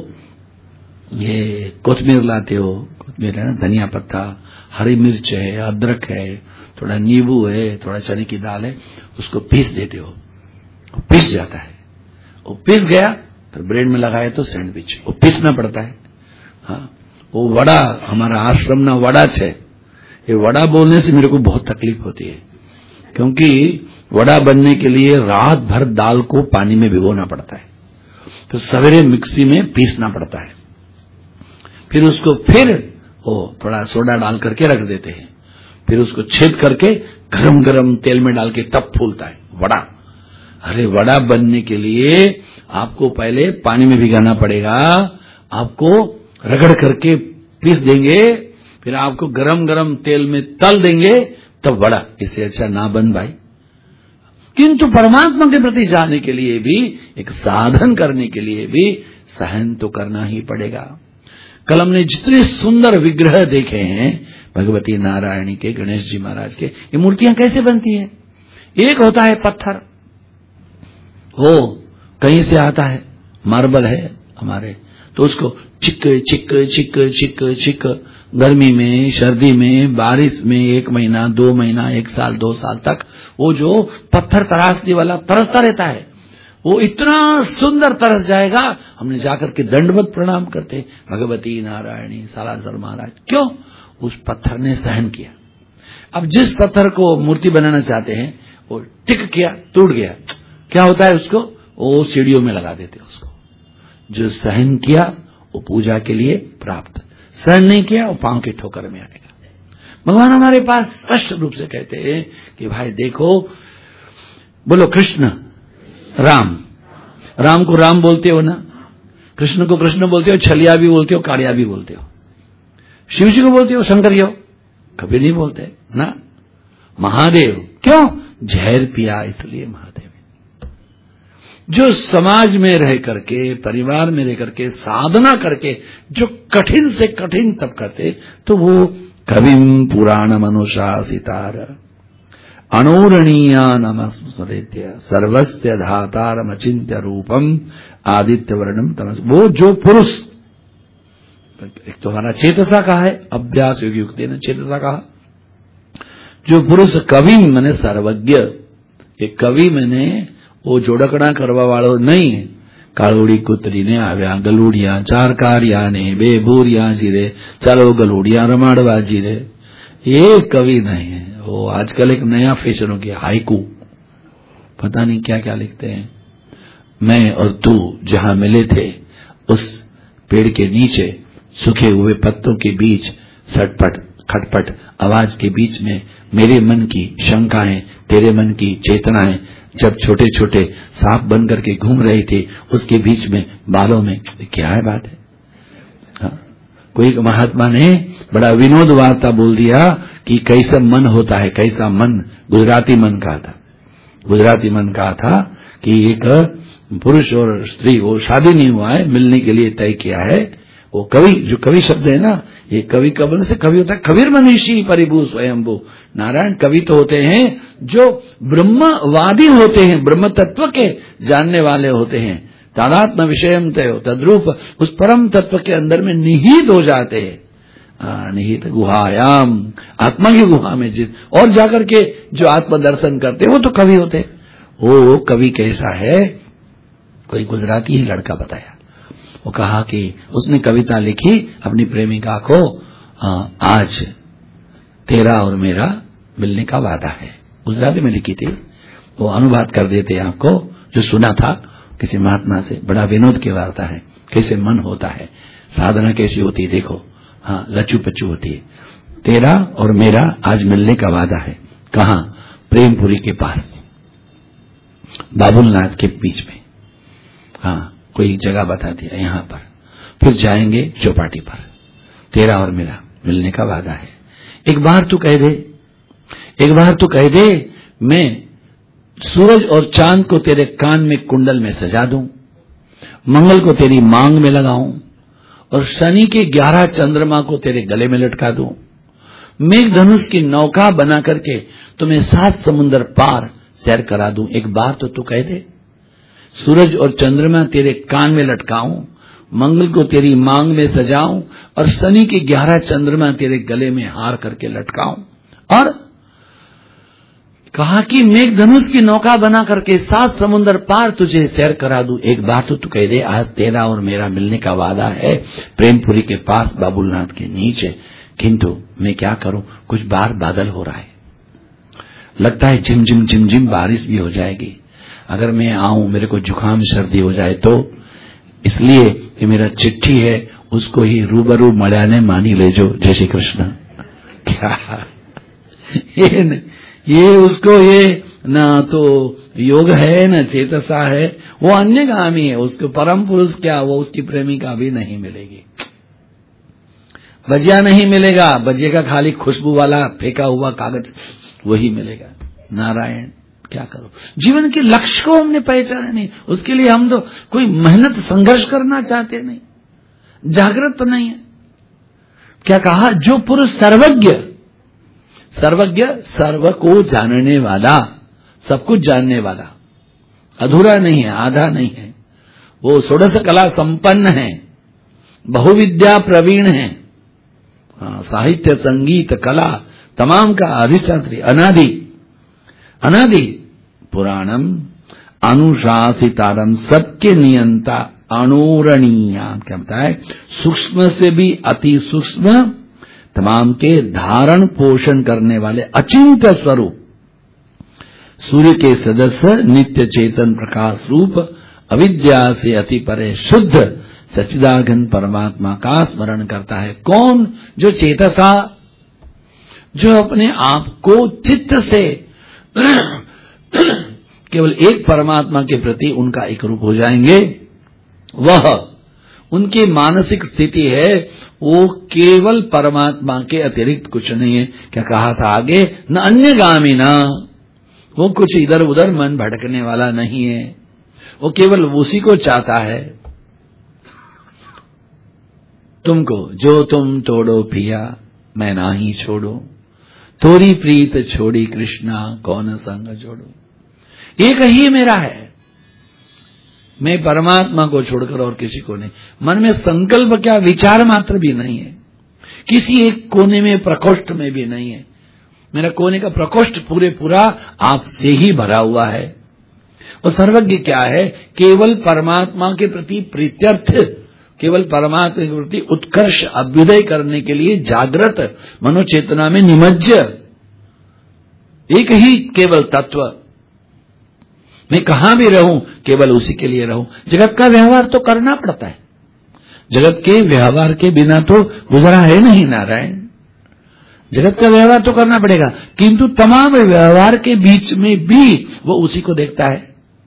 ये कोथमीर लाते हो, कोथमीर है ना, धनिया पत्ता, हरी मिर्च है, अदरक है, थोड़ा नींबू है, थोड़ा चने की दाल है, उसको पीस देते हो, पीस जाता है। वो पीस गया, फिर ब्रेड में लगाए तो सैंडविच, वो पीसना पड़ता है। हाँ, वो वड़ा, हमारा आश्रम ना वड़ा है, ये वड़ा बोलने से मेरे को बहुत तकलीफ होती है, क्योंकि वड़ा बनने के लिए रात भर दाल को पानी में भिगोना पड़ता है, तो सवेरे मिक्सी में पीसना पड़ता है, फिर उसको फिर वो थोड़ा सोडा डाल करके रख देते हैं, फिर उसको छेद करके गरम गरम तेल में डाल के तब फूलता है वड़ा। अरे वड़ा बनने के लिए आपको पहले पानी में भिगाना पड़ेगा, आपको रगड़ करके पीस देंगे, फिर आपको गरम गरम तेल में तल देंगे, तब वड़ा। इससे अच्छा ना बन भाई। किंतु परमात्मा के प्रति जाने के लिए भी, एक साधन करने के लिए भी सहन तो करना ही पड़ेगा। कल हमने जितने सुंदर विग्रह देखे हैं भगवती नारायणी के, गणेश जी महाराज के, ये मूर्तियां कैसे बनती हैं? एक होता है पत्थर, वो कहीं से आता है, मार्बल है हमारे तो उसको चिक चिक चिक चिक चिक गर्मी में, सर्दी में, बारिश में एक महीना, दो महीना, एक साल, दो साल तक वो जो पत्थर तराशने वाला तरसता रहता है, वो इतना सुंदर तरस जाएगा। हमने जाकर के दंडवत प्रणाम करते, भगवती नारायणी सालासर महाराज। क्यों? उस पत्थर ने सहन किया। अब जिस पत्थर को मूर्ति बनाना चाहते हैं वो टिक किया, टूट गया, क्या होता है उसको? वो सीढ़ियों में लगा देते उसको। जो सहन किया वो पूजा के लिए प्राप्त, सहन नहीं किया वो पांव के ठोकर में आएगा। भगवान हमारे पास स्पष्ट रूप से कहते हैं कि भाई देखो, बोलो कृष्ण राम, राम को राम बोलते हो ना, कृष्ण को कृष्ण बोलते हो, छलिया भी बोलते हो, काड़िया भी बोलते हो, शिव जी को बोलते हो, शंकर जी हो, कभी नहीं बोलते ना। महादेव, क्यों? जहर पिया इसलिए महादेव। जो समाज में रह करके, परिवार में रह करके, साधना करके जो कठिन से कठिन तप करते, तो वो कविम पुराणम अनुशासितार अनोरणीया नमस्मृत्य सर्वस्य धातारम अचिंत्य रूपम आदित्य वर्णम तमस। वो जो पुरुष, एक तो हमारा चेतसा कहा है, अभ्यास योगी युक्ति ने चेतसा कहा, जो पुरुष कवि मैंने सर्वज्ञ, ये कवि मैंने वो जोड़कड़ा करवा वालों नहीं है। कालोड़ी कुतरी ने आव्या गलूड़िया चार कार्या ने बेबूरिया जीरे, चलो गलूड़िया रमाड़वा जीरे, ये कवि नहीं है। वो आजकल एक नया फैशन हो गया, हाइकू, पता नहीं क्या क्या लिखते हैं। मैं और तू जहां मिले थे उस पेड़ के नीचे, सूखे हुए पत्तों के बीच, सटपट खटपट आवाज के बीच में मेरे मन की शंकाएं, तेरे मन की चेतनाएं जब छोटे छोटे सांप बन करके घूम रहे थे, उसके बीच में बालों में क्या है बात है। हाँ? कोई एक महात्मा ने बड़ा विनोद वार्ता बोल दिया कि कैसा मन होता है, कैसा मन, गुजराती मन कहा था, गुजराती मन कहा था कि एक पुरुष और स्त्री, वो शादी नहीं हुआ है, मिलने के लिए तय किया है। वो कवि, जो कवि शब्द है ना, ये कवि कवन से कवि होता है, कबीर मनीषी परिभू स्वयंभू। नारायण कवि तो होते हैं जो ब्रह्मवादी होते हैं, ब्रह्म तत्व के जानने वाले होते हैं। तादात्म विषयम तय तद्रूप, उस परम तत्व के अंदर में निहित हो जाते हैं। निहित गुहायाम, आत्मा की गुहा में जित और जाकर के जो आत्म दर्शन करते वो तो कवि होते। वो कवि कैसा है? कोई गुजराती ही लड़का बताया, वो कहा कि उसने कविता लिखी अपनी प्रेमिका को, आ, आज तेरा और मेरा मिलने का वादा है, गुजराती में लिखी थी। वो अनुवाद कर देते आपको, जो सुना था किसी महात्मा से, बड़ा विनोद की वार्ता है, कैसे मन होता है, साधना कैसी होती है, देखो। हाँ, लचू पचू होती है। तेरा और मेरा आज मिलने का वादा है, कहाँ? प्रेमपुरी के पास, बाबुलनाथ के बीच में। हाँ, कोई जगह बता दिया, यहां पर, फिर जाएंगे चौपाटी पर, तेरा और मेरा मिलने का वादा है। एक बार तू कह दे, एक बार तू कह दे, मैं सूरज और चांद को तेरे कान में कुंडल में सजा दूं, मंगल को तेरी मांग में लगाऊं, और शनि के ग्यारह चंद्रमा को तेरे गले में लटका दूं, मेघ धनुष की नौका बना करके तुम्हें सात समुद्र पार सैर करा दूं। एक बार तो तू कह दे, सूरज और चंद्रमा तेरे कान में लटकाऊं, मंगल को तेरी मांग में सजाऊं, और शनि के ग्यारह चंद्रमा तेरे गले में हार करके लटकाऊं। और कहा कि मेघ धनुष की नौका बना करके सात समुद्र पार तुझे सैर करा दूं। एक बात तो तू कह दे, आज तेरा और मेरा मिलने का वादा है, प्रेमपुरी के पास बाबुलनाथ के नीचे। किंतु मैं क्या करूं, कुछ बार बादल हो रहा है, लगता है झिमझिम झिमझिम बारिश भी हो जाएगी। अगर मैं आऊं, मेरे को जुकाम सर्दी हो जाए तो, इसलिए कि मेरा चिट्ठी है, उसको ही रूबरू मल्याने मानी ले जो। जय श्री कृष्ण। क्या ये न, ये उसको ये ना तो योग है न चेतसा है, वो अन्यगामी है। उसको परम पुरुष क्या, वो उसकी प्रेमिका भी नहीं मिलेगी, बजिया नहीं मिलेगा, बजिए का खाली खुशबू वाला फेंका हुआ कागज वही मिलेगा। नारायण, क्या करो, जीवन के लक्ष्य को हमने पहचाना नहीं, उसके लिए हम तो कोई मेहनत संघर्ष करना चाहते नहीं, जागृत तो नहीं है। क्या कहा? जो पुरुष सर्वज्ञ, सर्वज्ञ सर्व को जानने वाला, सब कुछ जानने वाला, अधूरा नहीं है, आधा नहीं है, वो षोडश कला संपन्न है, बहुविद्या प्रवीण हैं, हाँ, साहित्य संगीत कला तमाम का अधिष्ठात्री, अनादि अनादि पुराणम अनुशासितारम, सबके नियंता, अणुरणीय, क्या बताए, सूक्ष्म से भी अति सूक्ष्म, तमाम के धारण पोषण करने वाले अचिंत्य स्वरूप, सूर्य के सदस्य, नित्य चेतन प्रकाश रूप, अविद्या से अति परे शुद्ध सच्चिदानंद परमात्मा का स्मरण करता है। कौन? जो चेतसा, जो अपने आप को चित्त से केवल एक परमात्मा के प्रति उनका एक रूप हो जाएंगे, वह उनकी मानसिक स्थिति है, वो केवल परमात्मा के अतिरिक्त कुछ नहीं है। क्या कहा था आगे? न अन्यगामी, ना वो कुछ इधर उधर मन भटकने वाला नहीं है, वो केवल उसी को चाहता है। तुमको जो तुम तोड़ो पिया, मैं ना ही छोड़ो, तोरी प्रीत छोड़ी कृष्णा, कौन संग जोड़ो। एक ही मेरा है, मैं परमात्मा को छोड़कर और किसी को नहीं। मन में संकल्प क्या, विचार मात्र भी नहीं है, किसी एक कोने में प्रकोष्ठ में भी नहीं है। मेरा कोने का प्रकोष्ठ पूरे पूरा आपसे ही भरा हुआ है। और सर्वज्ञ क्या है? केवल परमात्मा के प्रति प्रीत्यर्थ, केवल परमात्मा के प्रति उत्कर्ष अभ्युदय करने के लिए जागृत मनोचेतना में निमज्ज एक ही केवल तत्व। मैं कहां भी रहूं केवल उसी के लिए रहूं। जगत का व्यवहार तो करना पड़ता है, जगत के व्यवहार के बिना तो गुजारा है नहीं नारायण। जगत का व्यवहार तो करना पड़ेगा, किंतु तमाम व्यवहार के बीच में भी वो उसी को देखता है।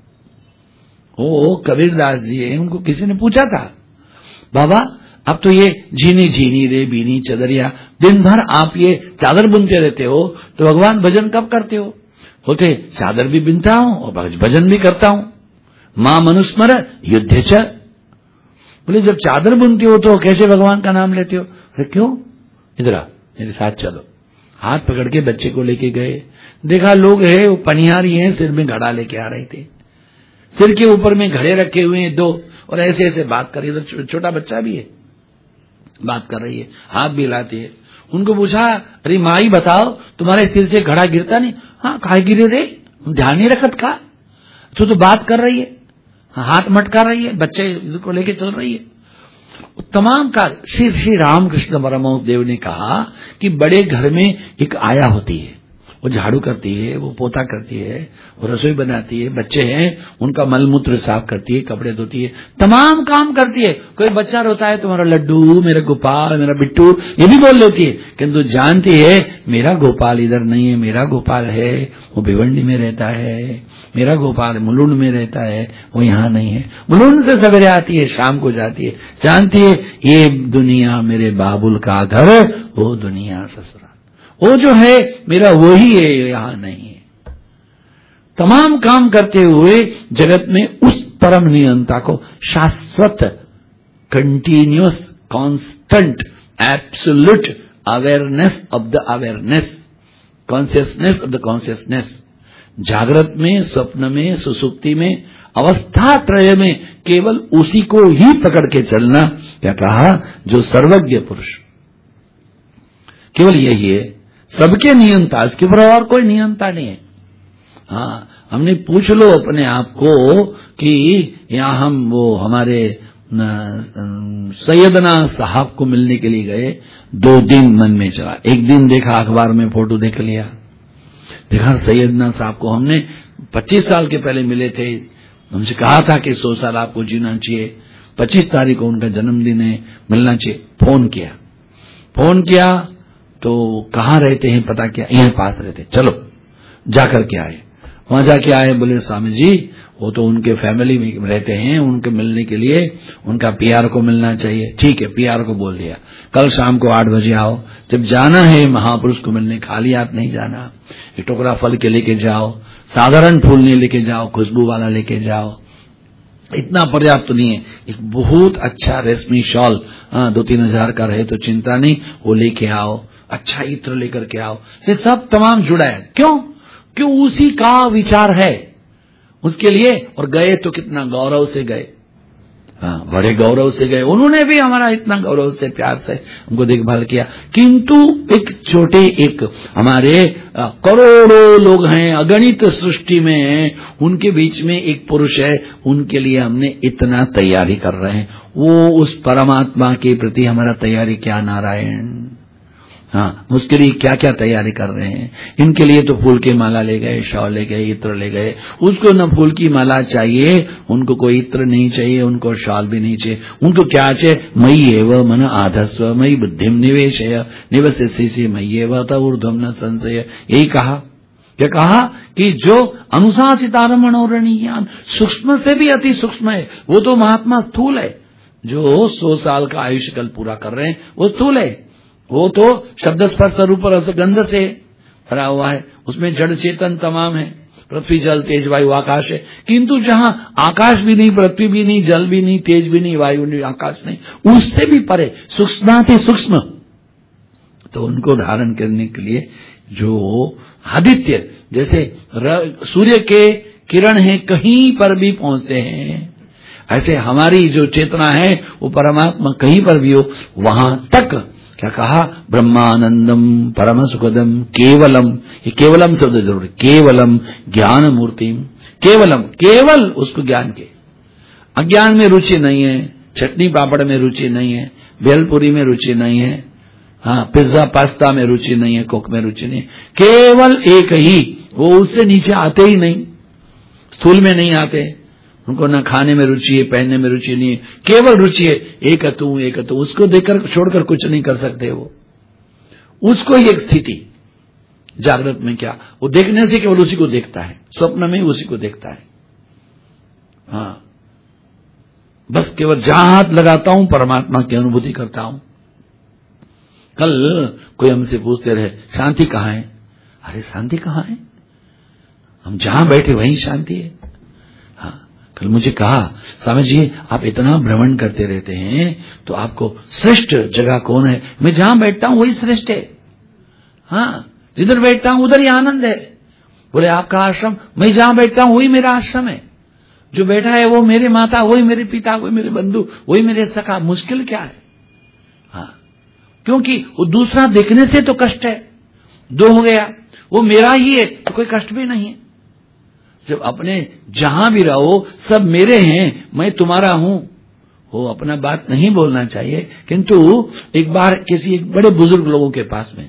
ओ कबीरदास जी है, उनको किसी ने पूछा था, बाबा अब तो ये झीनी झीनी रे बीनी चदरिया, दिन भर आप ये चादर बुनते रहते हो, तो भगवान भजन कब करते हो? होते चादर भी बिनता हूं और भजन भी करता हूं। मां मनुस्मर युद्ध च। बोले जब चादर बुनते हो तो कैसे भगवान का नाम लेते हो? अरे क्यों? इधर आ, मेरे साथ चलो। हाथ पकड़ के बच्चे को लेके गए, देखा लोग है वो पनिहारी हैं, सिर में घड़ा लेके आ रहे थे, सिर के ऊपर में घड़े रखे हुए हैं दो, और ऐसे ऐसे बात कर रही है। इधर छोटा बच्चा भी है, बात कर रही है, हाथ भी हिलाती है। उनको पूछा, अरे माई बताओ तुम्हारे सिर से घड़ा गिरता नहीं? हाँ काहे गिरे रे, ध्यान नहीं रखत का, तो तो बात कर रही है, हाथ मटका रही है, बच्चे को लेके चल रही है। तमाम का श्री श्री रामकृष्ण परमहंस देव ने कहा कि बड़े घर में एक आया होती है, वो झाड़ू करती है, वो पोता करती है, वो रसोई बनाती है, बच्चे हैं उनका मलमूत्र साफ करती है, कपड़े धोती है, तमाम काम करती है। कोई बच्चा रोता है, तुम्हारा लड्डू, मेरा गोपाल, मेरा बिट्टू, ये भी बोल लेती है, किंतु जानती है मेरा गोपाल इधर नहीं है, मेरा गोपाल है वो भिवंडी में रहता है, मेरा गोपाल मुलुंड में रहता है, वो यहाँ नहीं है। मुलुंड से सवेरे आती है, शाम को जाती है, जानती है ये दुनिया मेरे बाबुल का घर, वो दुनिया ससुराल, वो जो है मेरा वही है, यहां नहीं है। तमाम काम करते हुए जगत में उस परम नियंता को शाश्वत, continuous, constant, absolute awareness of the awareness, consciousness of the consciousness, जागृत में, स्वप्न में, सुसुप्ति में, अवस्था त्रय में केवल उसी को ही पकड़ के चलना। क्या कहा? जो सर्वज्ञ पुरुष, केवल यही है सबके नियंता, इसके ऊपर और कोई नियंता नहीं है। हाँ, हमने पूछ लो अपने आप को कि यहां हम वो हमारे सैयदना साहब को मिलने के लिए गए, दो दिन मन में चला। एक दिन देखा अखबार में, फोटो देख लिया, देखा सैयदना साहब को हमने पच्चीस साल के पहले मिले थे, हमसे कहा था कि सौ साल आपको जीना चाहिए, पच्चीस तारीख को उनका जन्मदिन है, मिलना चाहिए। फोन किया फोन किया तो कहाँ रहते हैं पता किया, यहीं पास रहते, चलो जाकर के आए। वहां जाके आए, बोले स्वामी जी वो तो उनके फैमिली में रहते हैं, उनके मिलने के लिए उनका पीआर को मिलना चाहिए। ठीक है, पीआर को बोल दिया कल शाम को आठ बजे आओ। जब जाना है महापुरुष को मिलने, खाली हाथ नहीं जाना, एक टोकरा फल के लेके जाओ, साधारण फूल नहीं लेके जाओ, खुशबू वाला लेके जाओ, इतना पर्याप्त तो नहीं है, एक बहुत अच्छा रेशमी शॉल, हाँ दो तीन हजार का रहे तो चिंता नहीं, वो लेके आओ, अच्छा इत्र लेकर के आओ। ये सब तमाम जुड़ा है, क्यों? क्यों? उसी का विचार है उसके लिए। और गए तो कितना गौरव से गए, हाँ, बड़े गौरव से गए, उन्होंने भी हमारा इतना गौरव से प्यार से हमको देखभाल किया। किंतु एक छोटे एक हमारे करोड़ों लोग हैं, अगणित सृष्टि में, उनके बीच में एक पुरुष है, उनके लिए हमने इतना तैयारी कर रहे हैं। वो उस परमात्मा के प्रति हमारा तैयारी क्या नारायण, हाँ, उसके लिए क्या क्या तैयारी कर रहे हैं। इनके लिए तो फूल की माला ले गए, शॉल ले गए, इत्र ले गए, उसको न फूल की माला चाहिए, उनको कोई इत्र नहीं चाहिए, उनको शॉल भी नहीं चाहिए, उनको क्या चाहिए, मयि एव मन आधस्व मयि बुद्धिम निवेशय निवसिष्यसि मयि एव अतः ऊर्ध्वं न संशय। यही कहा, क्या कहा कि जो अनुशासितारं मनोरणीयान्, सूक्ष्म से भी अति सूक्ष्म है, वो तो महात्मा स्थूल है। जो सौ साल का आयुष्य कल पूरा कर रहे हैं वो स्थूल है, वो तो शब्द स्पर्श रूप रस गंध से भरा हुआ है, उसमें जड़ चेतन तमाम है, पृथ्वी जल तेज वायु आकाश है। किंतु जहां आकाश भी नहीं, पृथ्वी भी नहीं, जल भी नहीं, तेज भी नहीं, वायु नहीं, आकाश नहीं, उससे भी परे सूक्ष्माति सूक्ष्म, तो उनको धारण करने के लिए जो आदित्य जैसे सूर्य के किरण है, कहीं पर भी पहुंचते हैं, ऐसे हमारी जो चेतना है वो परमात्मा कहीं पर भी हो, वहां तक क्या कहा, ब्रह्मानंदम परम सुखदम केवलम, ये केवलम शब्द जरूर, केवलम ज्ञान मूर्तिम, केवलम, केवल उसको ज्ञान के, अज्ञान में रुचि नहीं है, चटनी पापड़ में रुचि नहीं है, भेलपुरी में रुचि नहीं है, हाँ, पिज्जा पास्ता में रुचि नहीं है, कोक में रुचि नहीं है, केवल एक ही, वो उससे नीचे आते ही नहीं, स्थूल में नहीं आते, उनको न खाने में रुचि है, पहनने में रुचि नहीं है, केवल रुचि है एक तू एक तू, उसको देखकर छोड़कर कुछ नहीं कर सकते वो, उसको ही एक स्थिति जागृत में क्या, वो देखने से केवल उसी को देखता है, स्वप्न में उसी को देखता है, हाँ, बस केवल जहां हाथ लगाता हूं परमात्मा की अनुभूति करता हूं। कल कोई हमसे पूछते रहे शांति कहाँ है, अरे शांति कहाँ है, हम जहां बैठे वहीं शांति है। हाँ, कल मुझे कहा स्वामी जी आप इतना भ्रमण करते रहते हैं तो आपको श्रेष्ठ जगह कौन है, मैं जहां बैठता हूं वही श्रेष्ठ है, हाँ, जिधर बैठता हूं उधर ही आनंद है। बोले आपका आश्रम, मैं जहां बैठता हूं वही मेरा आश्रम है, जो बैठा है वो मेरे माता, वही मेरे पिता, वही मेरे बंधु, वही मेरे सखा, मुश्किल क्या है, हाँ, क्योंकि वो दूसरा देखने से तो कष्ट है, दो हो गया, वो मेरा ही है तो कोई कष्ट भी नहीं है। जब अपने जहां भी रहो सब मेरे हैं, मैं तुम्हारा हूं, वो अपना बात नहीं बोलना चाहिए। किंतु एक बार किसी एक बड़े बुजुर्ग लोगों के पास में,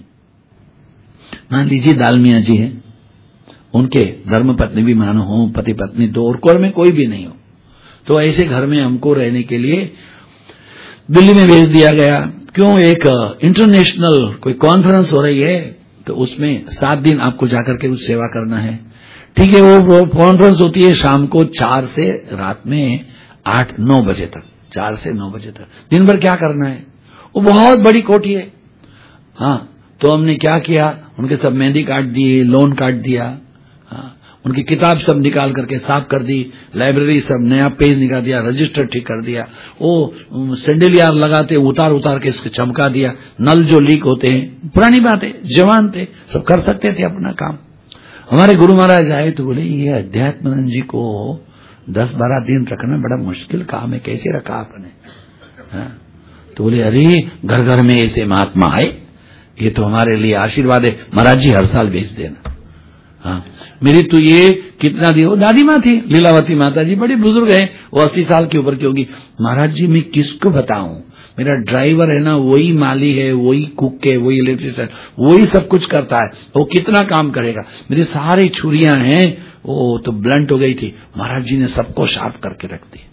मान लीजिए दालमिया जी हैं, उनके धर्म पत्नी भी मानो हो, पति पत्नी दो, और कोर में कोई भी नहीं हो, तो ऐसे घर में हमको रहने के लिए दिल्ली में भेज दिया गया। क्यों, एक इंटरनेशनल कोई कॉन्फ्रेंस हो रही है, तो उसमें सात दिन आपको जाकर के कुछ सेवा करना है। ठीक है, वो कॉन्फ्रेंस होती है शाम को चार से रात में आठ नौ बजे तक, चार से नौ बजे तक, दिन भर क्या करना है, वो बहुत बड़ी कोठी है। हाँ, तो हमने क्या किया, उनके सब मेहंदी काट दिए, लोन काट दिया, हाँ, उनकी किताब सब निकाल करके साफ कर दी, लाइब्रेरी सब नया पेज निकाल दिया, रजिस्टर ठीक कर दिया, वो सैंडलियर लगाते उतार उतार के इसको चमका दिया, नल जो लीक होते हैं, पुरानी बात है, जवान थे, सब कर सकते थे अपना काम। हमारे गुरु महाराज आए तो बोले ये अध्यात्मानंद जी को दस बारह दिन रखना बड़ा मुश्किल काम है, कैसे रखा आपने, हाँ? तो बोले अरे घर घर में ऐसे महात्मा है, ये तो हमारे लिए आशीर्वाद है, महाराज जी हर साल भेज देना। हाँ, मेरी तो ये कितना दी, वो दादी माँ थी लीलावती माता जी, बड़ी बुजुर्ग है, वो अस्सी साल के ऊपर की होगी। महाराज जी मैं किसको बताऊं, मेरा ड्राइवर है ना वही माली है, वही कुक है, वही इलेक्ट्रिशियन, वही सब कुछ करता है, वो कितना काम करेगा, मेरी सारी छुरियां हैं वो तो ब्लंट हो गई थी, महाराज जी ने सबको शार्प करके रख दी।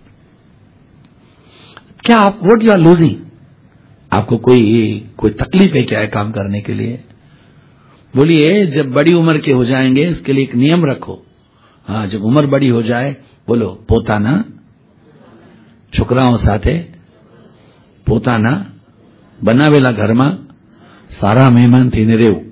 क्या आप व्हाट यू आर लूजिंग, आपको कोई कोई तकलीफ है क्या है काम करने के लिए? बोलिए जब बड़ी उम्र के हो जाएंगे इसके लिए एक नियम रखो। हाँ, जब उम्र बड़ी हो जाए बोलो पोताना छोकराओं साथे પોતાના बनावेला घर में सारा मेहमान थी ने रेव,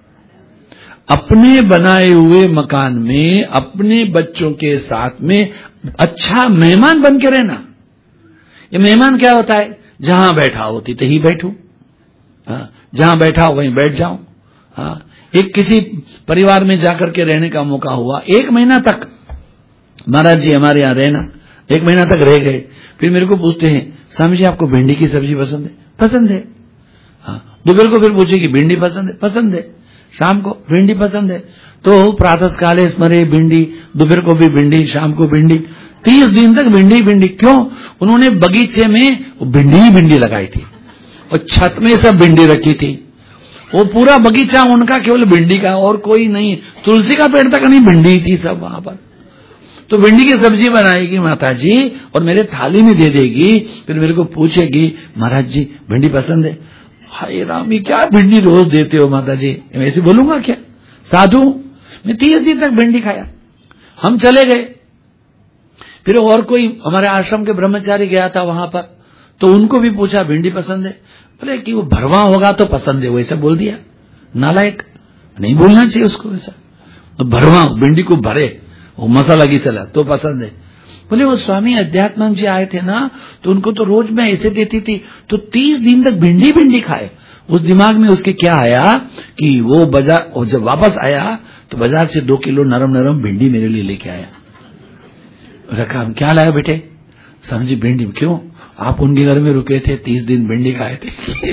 अपने बनाए हुए मकान में अपने बच्चों के साथ में अच्छा मेहमान बन के रहना। ये मेहमान क्या होता है, जहां बैठा होती तो ही बैठूं, जहां बैठा हो वहीं बैठ जाऊं। हाँ, एक किसी परिवार में जाकर के रहने का मौका हुआ, एक महीना तक महाराज जी हमारे यहां रहना, एक महीना तक रह गए। फिर मेरे को पूछते हैं, स्वामी जी आपको भिंडी की सब्जी पसंद है? पसंद है। हाँ, दोपहर को फिर पूछे कि भिंडी पसंद है? पसंद है। शाम को भिंडी पसंद है। तो प्रातः काले स्मरे भिंडी, दोपहर को भी भिंडी, शाम को भिंडी, तीस दिन तक भिंडी भिंडी। क्यों? उन्होंने बगीचे में भिंडी ही भिंडी लगाई थी और छत में सब भिंडी रखी थी। वो पूरा बगीचा उनका केवल भिंडी का, और कोई नहीं। तुलसी का पेड़ तक नहीं, भिंडी थी सब वहां पर। तो भिंडी की सब्जी बनाएगी माता जी और मेरे थाली में दे देगी। फिर मेरे को पूछेगी, महाराज जी भिंडी पसंद है? हाय राम, ये क्या भिंडी रोज देते हो माता जी? ऐसे बोलूंगा क्या? साधु, मैं तीस दिन तक भिंडी खाया। हम चले गए। फिर और कोई हमारे आश्रम के ब्रह्मचारी गया था वहां पर, तो उनको भी पूछा भिंडी पसंद है? बोले कि वो भरवा होगा तो पसंद है। वैसा बोल दिया। नालायक, नहीं बोलना चाहिए उसको ऐसा। तो भरवा, भिंडी को भरे, वो मसाला की चला तो पसंद है। बोले वो स्वामी अध्यात्मानंद जी आए थे ना, तो उनको तो रोज मैं ऐसे देती थी, तो तीस दिन तक भिंडी भिंडी खाए। उस दिमाग में उसके क्या आया कि वो बाजार, और जब वापस आया तो बाजार से दो किलो नरम नरम भिंडी मेरे लिए लेके आया। रखा, हम क्या लाया बेटे? स्वामी जी भिंडी। क्यों? आप उनके घर में रुके थे, तीस दिन भिंडी खाए थे।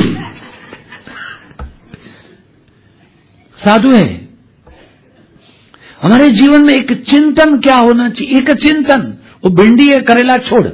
साधु है। हमारे जीवन में एक चिंतन क्या होना चाहिए? एक चिंतन, वो भिंडी है, करेला छोड़।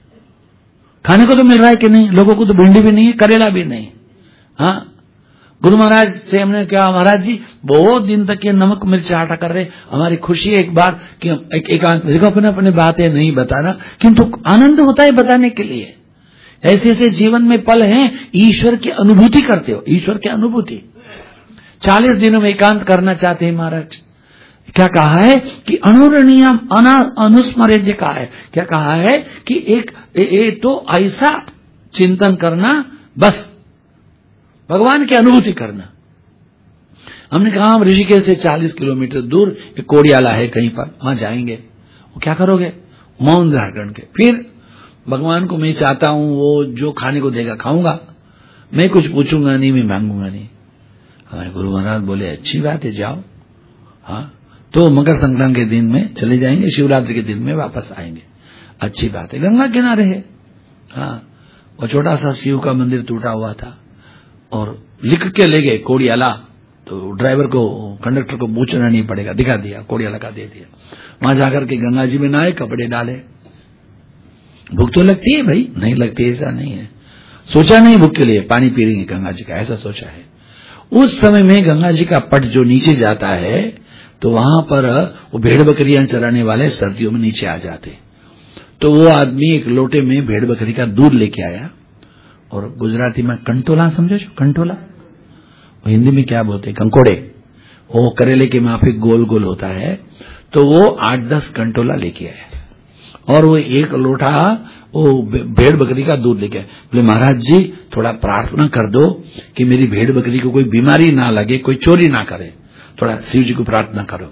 खाने को तो मिल रहा है कि नहीं? लोगों को तो भिंडी भी नहीं है, करेला भी नहीं। हाँ, गुरु महाराज से हमने कहा, महाराज जी बहुत दिन तक ये नमक मिर्च आटा कर रहे, हमारी खुशी है एक बार कि एक एकांत देखो, अपने अपने बातें नहीं बताना, किंतु आनंद होता है बताने के लिए। ऐसे ऐसे जीवन में पल हैं, ईश्वर की अनुभूति करते हो, ईश्वर की अनुभूति। चालीस दिनों में एकांत करना चाहते हैं महाराज। क्या कहा है कि अनुरणीयम अनुस्मर्य कहा है। क्या कहा है कि एक ए, ए, तो ऐसा चिंतन करना, बस भगवान की अनुभूति करना। हमने कहा हम ऋषिकेश से चालीस किलोमीटर दूर एक कोड़ियाला है कहीं पर, वहां जाएंगे। वो क्या करोगे? मौन धारण के। फिर भगवान को मैं चाहता हूं वो जो खाने को देगा खाऊंगा, मैं कुछ पूछूंगा नहीं, मैं मांगूंगा नहीं। हमारे गुरु महाराज बोले अच्छी बात है, जाओ। हाँ, तो मकर संक्रांति के दिन में चले जाएंगे, शिवरात्रि के दिन में वापस आएंगे। अच्छी बात है। गंगा किनारे है। हाँ, और छोटा सा शिव का मंदिर टूटा हुआ था और लिख के ले गए कोड़ियाला। तो ड्राइवर को, कंडक्टर को पूछना नहीं पड़ेगा, दिखा दिया, कोड़ियाला का दे दिया। वहां जाकर के गंगा जी में नहाए, कपड़े डाले। भूख तो लगती है भाई? नहीं लगती, ऐसा नहीं है। सोचा नहीं भूख के लिए, पानी पी रही है गंगा जी का, ऐसा सोचा है। उस समय में गंगा जी का पट जो नीचे जाता है, तो वहां पर वो भेड़ बकरियां चराने वाले सर्दियों में नीचे आ जाते। तो वो आदमी एक लोटे में भेड़ बकरी का दूध लेके आया और गुजराती में कंटोला समझो, कंटोला, वो हिंदी में क्या बोलते हैं? कंकोड़े। वो करेले के माफिक गोल गोल होता है। तो वो आठ दस कंटोला लेके आया और वो एक लोटा वो भेड़ बकरी का दूध लेके आए। बोले महाराज जी थोड़ा प्रार्थना कर दो कि मेरी भेड़ बकरी को कोई बीमारी ना लगे, कोई चोरी ना करे, थोड़ा शिव जी को प्रार्थना करो।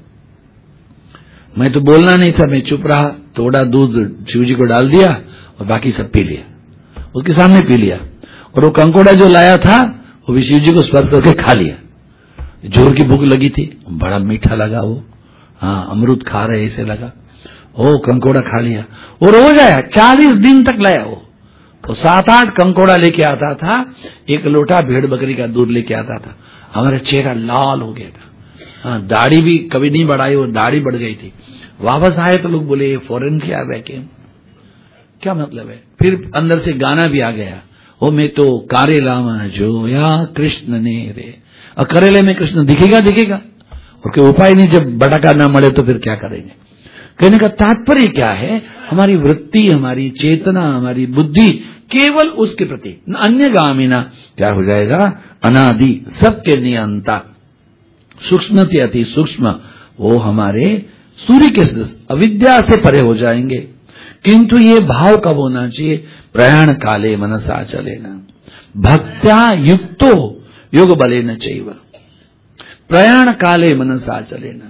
मैं तो बोलना नहीं था, मैं चुप रहा। थोड़ा दूध शिव जी को डाल दिया और बाकी सब पी लिया, उसके सामने पी लिया। और वो कंकोड़ा जो लाया था वो भी शिव जी को स्पर्श करके खा लिया। जोर की भूख लगी थी, बड़ा मीठा लगा वो। हाँ, अमृत खा रहे ऐसे लगा। ओ कंकोड़ा खा लिया। वो रोज आया, चालीस दिन तक लाया वो। तो सात आठ कंकोड़ा लेके आता था, एक लोटा भेड़ बकरी का दूध लेके आता था। हमारा चेहरा लाल हो गया था। हाँ, दाढ़ी भी कभी नहीं बढ़ाई, वो दाढ़ी बढ़ गई थी। वापस आए तो लोग बोले ये फॉरेन किया वैक्यूम, क्या मतलब है? फिर अंदर से गाना भी आ गया, ओ मैं तो कारेला में जो या कृष्ण ने रे। और करेले में कृष्ण दिखेगा दिखेगा और कोई उपाय नहीं, जब बटाका ना मरे तो फिर क्या करेंगे? कहने का तात्पर्य क्या है? हमारी वृत्ति, हमारी चेतना, हमारी बुद्धि केवल उसके प्रति, अन्य गामिना क्या हो जाएगा? अनादि, सबके नियंता, सूक्ष्म से अति सूक्ष्म, वो हमारे सूर्य के सदृश अविद्या से परे हो जाएंगे। किंतु ये भाव कब होना चाहिए? प्रयाण काले मनसा चलेना, भक्त्या युक्तो योग बलेन चैव। प्रयाण काले मनसा चलेना।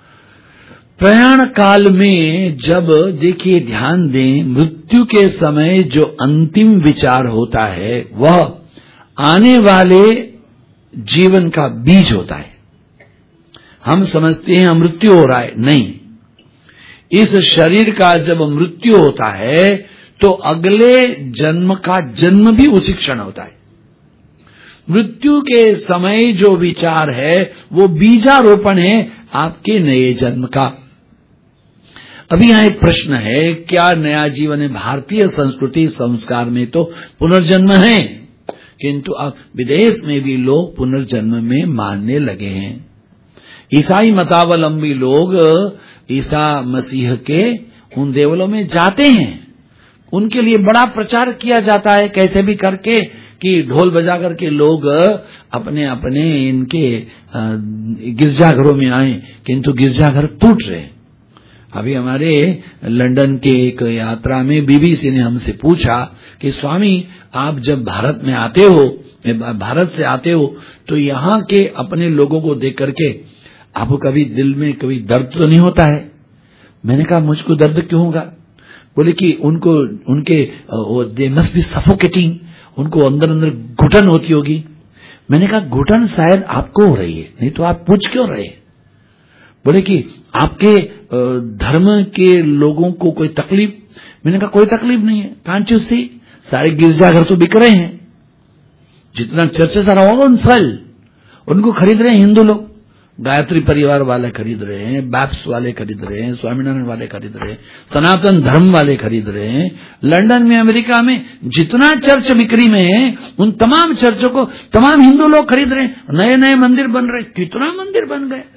प्रयाण काल में जब देखिए, ध्यान दें, मृत्यु के समय जो अंतिम विचार होता है वह आने वाले जीवन का बीज होता है। हम समझते हैं मृत्यु हो रहा है, नहीं, इस शरीर का जब मृत्यु होता है तो अगले जन्म का जन्म भी उसी क्षण होता है। मृत्यु के समय जो विचार है वो बीजारोपण है आपके नए जन्म का। अभी यहां एक प्रश्न है, क्या नया जीवन है? भारतीय संस्कृति संस्कार में तो पुनर्जन्म है, किंतु अब विदेश में भी लोग पुनर्जन्म में मानने लगे हैं। ईसाई मतावलंबी लोग ईसा मसीह के उन देवलों में जाते हैं, उनके लिए बड़ा प्रचार किया जाता है कैसे भी करके कि ढोल बजा करके लोग अपने अपने इनके गिरजाघरों में आए, किंतु गिरजाघर टूट रहे। अभी हमारे लंदन के एक यात्रा में बीबीसी ने हमसे पूछा कि स्वामी आप जब भारत में आते हो, भारत से आते हो, तो यहाँ के अपने लोगों को देख करके आपको कभी दिल में कभी दर्द तो नहीं होता है? मैंने कहा मुझको दर्द क्यों होगा? बोले कि उनको उनके दे मस्ट बी सफोकेटिंग, उनको अंदर अंदर घुटन होती होगी। मैंने कहा घुटन शायद आपको हो रही है, नहीं तो आप पूछ क्यों रहे? बोले कि आपके धर्म के लोगों को कोई तकलीफ? मैंने कहा कोई तकलीफ नहीं है। कांट यू सी, सारे गिरजाघर तो बिक रहे हैं, जितना churches are all on sale, उनको खरीद रहे हैं हिंदू लोग। गायत्री परिवार वाले खरीद रहे हैं, बैप्स वाले खरीद रहे हैं, स्वामीनारायण वाले खरीद रहे हैं, सनातन धर्म वाले खरीद रहे हैं। लंदन में, अमेरिका में जितना चर्च बिक्री में है, उन तमाम चर्चों को तमाम हिंदू लोग खरीद रहे हैं। नए नए मंदिर बन रहे, कितना मंदिर बन गए।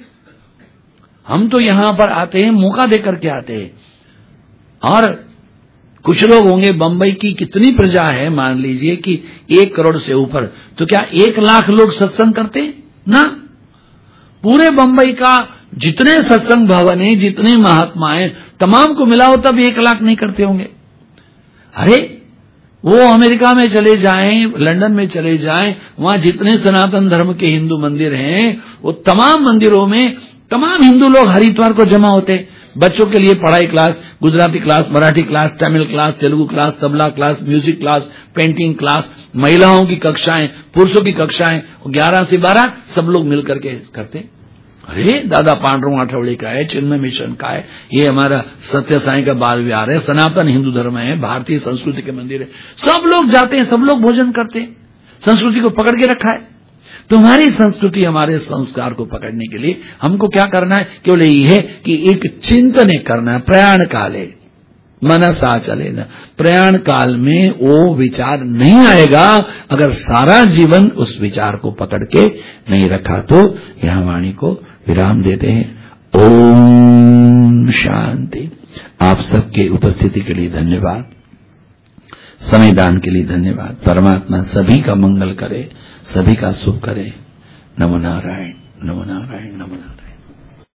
हम तो यहां पर आते हैं, मौका देकर के आते हैं। और कुछ लोग होंगे, बंबई की कितनी प्रजा है, मान लीजिए कि एक करोड़ से ऊपर, तो क्या एक लाख लोग सत्संग करते? ना, पूरे बंबई का जितने सत्संग भवन है, जितने महात्माएं, तमाम को मिलाओ तब एक लाख नहीं करते होंगे। अरे वो अमेरिका में चले जाएं, लंदन में चले जाएं, वहां जितने सनातन धर्म के हिंदू मंदिर हैं, वो तमाम मंदिरों में तमाम हिंदू लोग हर इतवार को जमा होते। बच्चों के लिए पढ़ाई class, Gujarati class, Marathi class, Tamil class, Telugu class, tabla class, music class, painting class, महिलाओं की कक्षाएं, पुरुषों की कक्षाएं, ग्यारह से बारह सब लोग मिलकर के करते। अरे दादा पांडुरंग आठवले का है, चिन्मय मिशन का है, ये हमारा सत्य साईं का बाल विहार है, सनातन हिंदू धर्म है, भारतीय संस्कृति के मंदिर है, सब लोग जाते हैं, सब लोग भोजन करते हैं। संस्कृति को पकड़ के रखा है। तुम्हारी संस्कृति, हमारे संस्कार को पकड़ने के लिए हमको क्या करना है? केवल यही है कि एक चिंतन करना है। प्रयाण काले मनसा चले न, प्रयाण काल में वो विचार नहीं आएगा अगर सारा जीवन उस विचार को पकड़ के नहीं रखा। तो यहां वाणी को विराम देते हैं। ओम शांति। आप सबके उपस्थिति के लिए धन्यवाद, समय दान के लिए धन्यवाद। परमात्मा सभी का मंगल करे, सभी का सुख करे। नमो नारायण, नमो नारायण, नमो नारायण।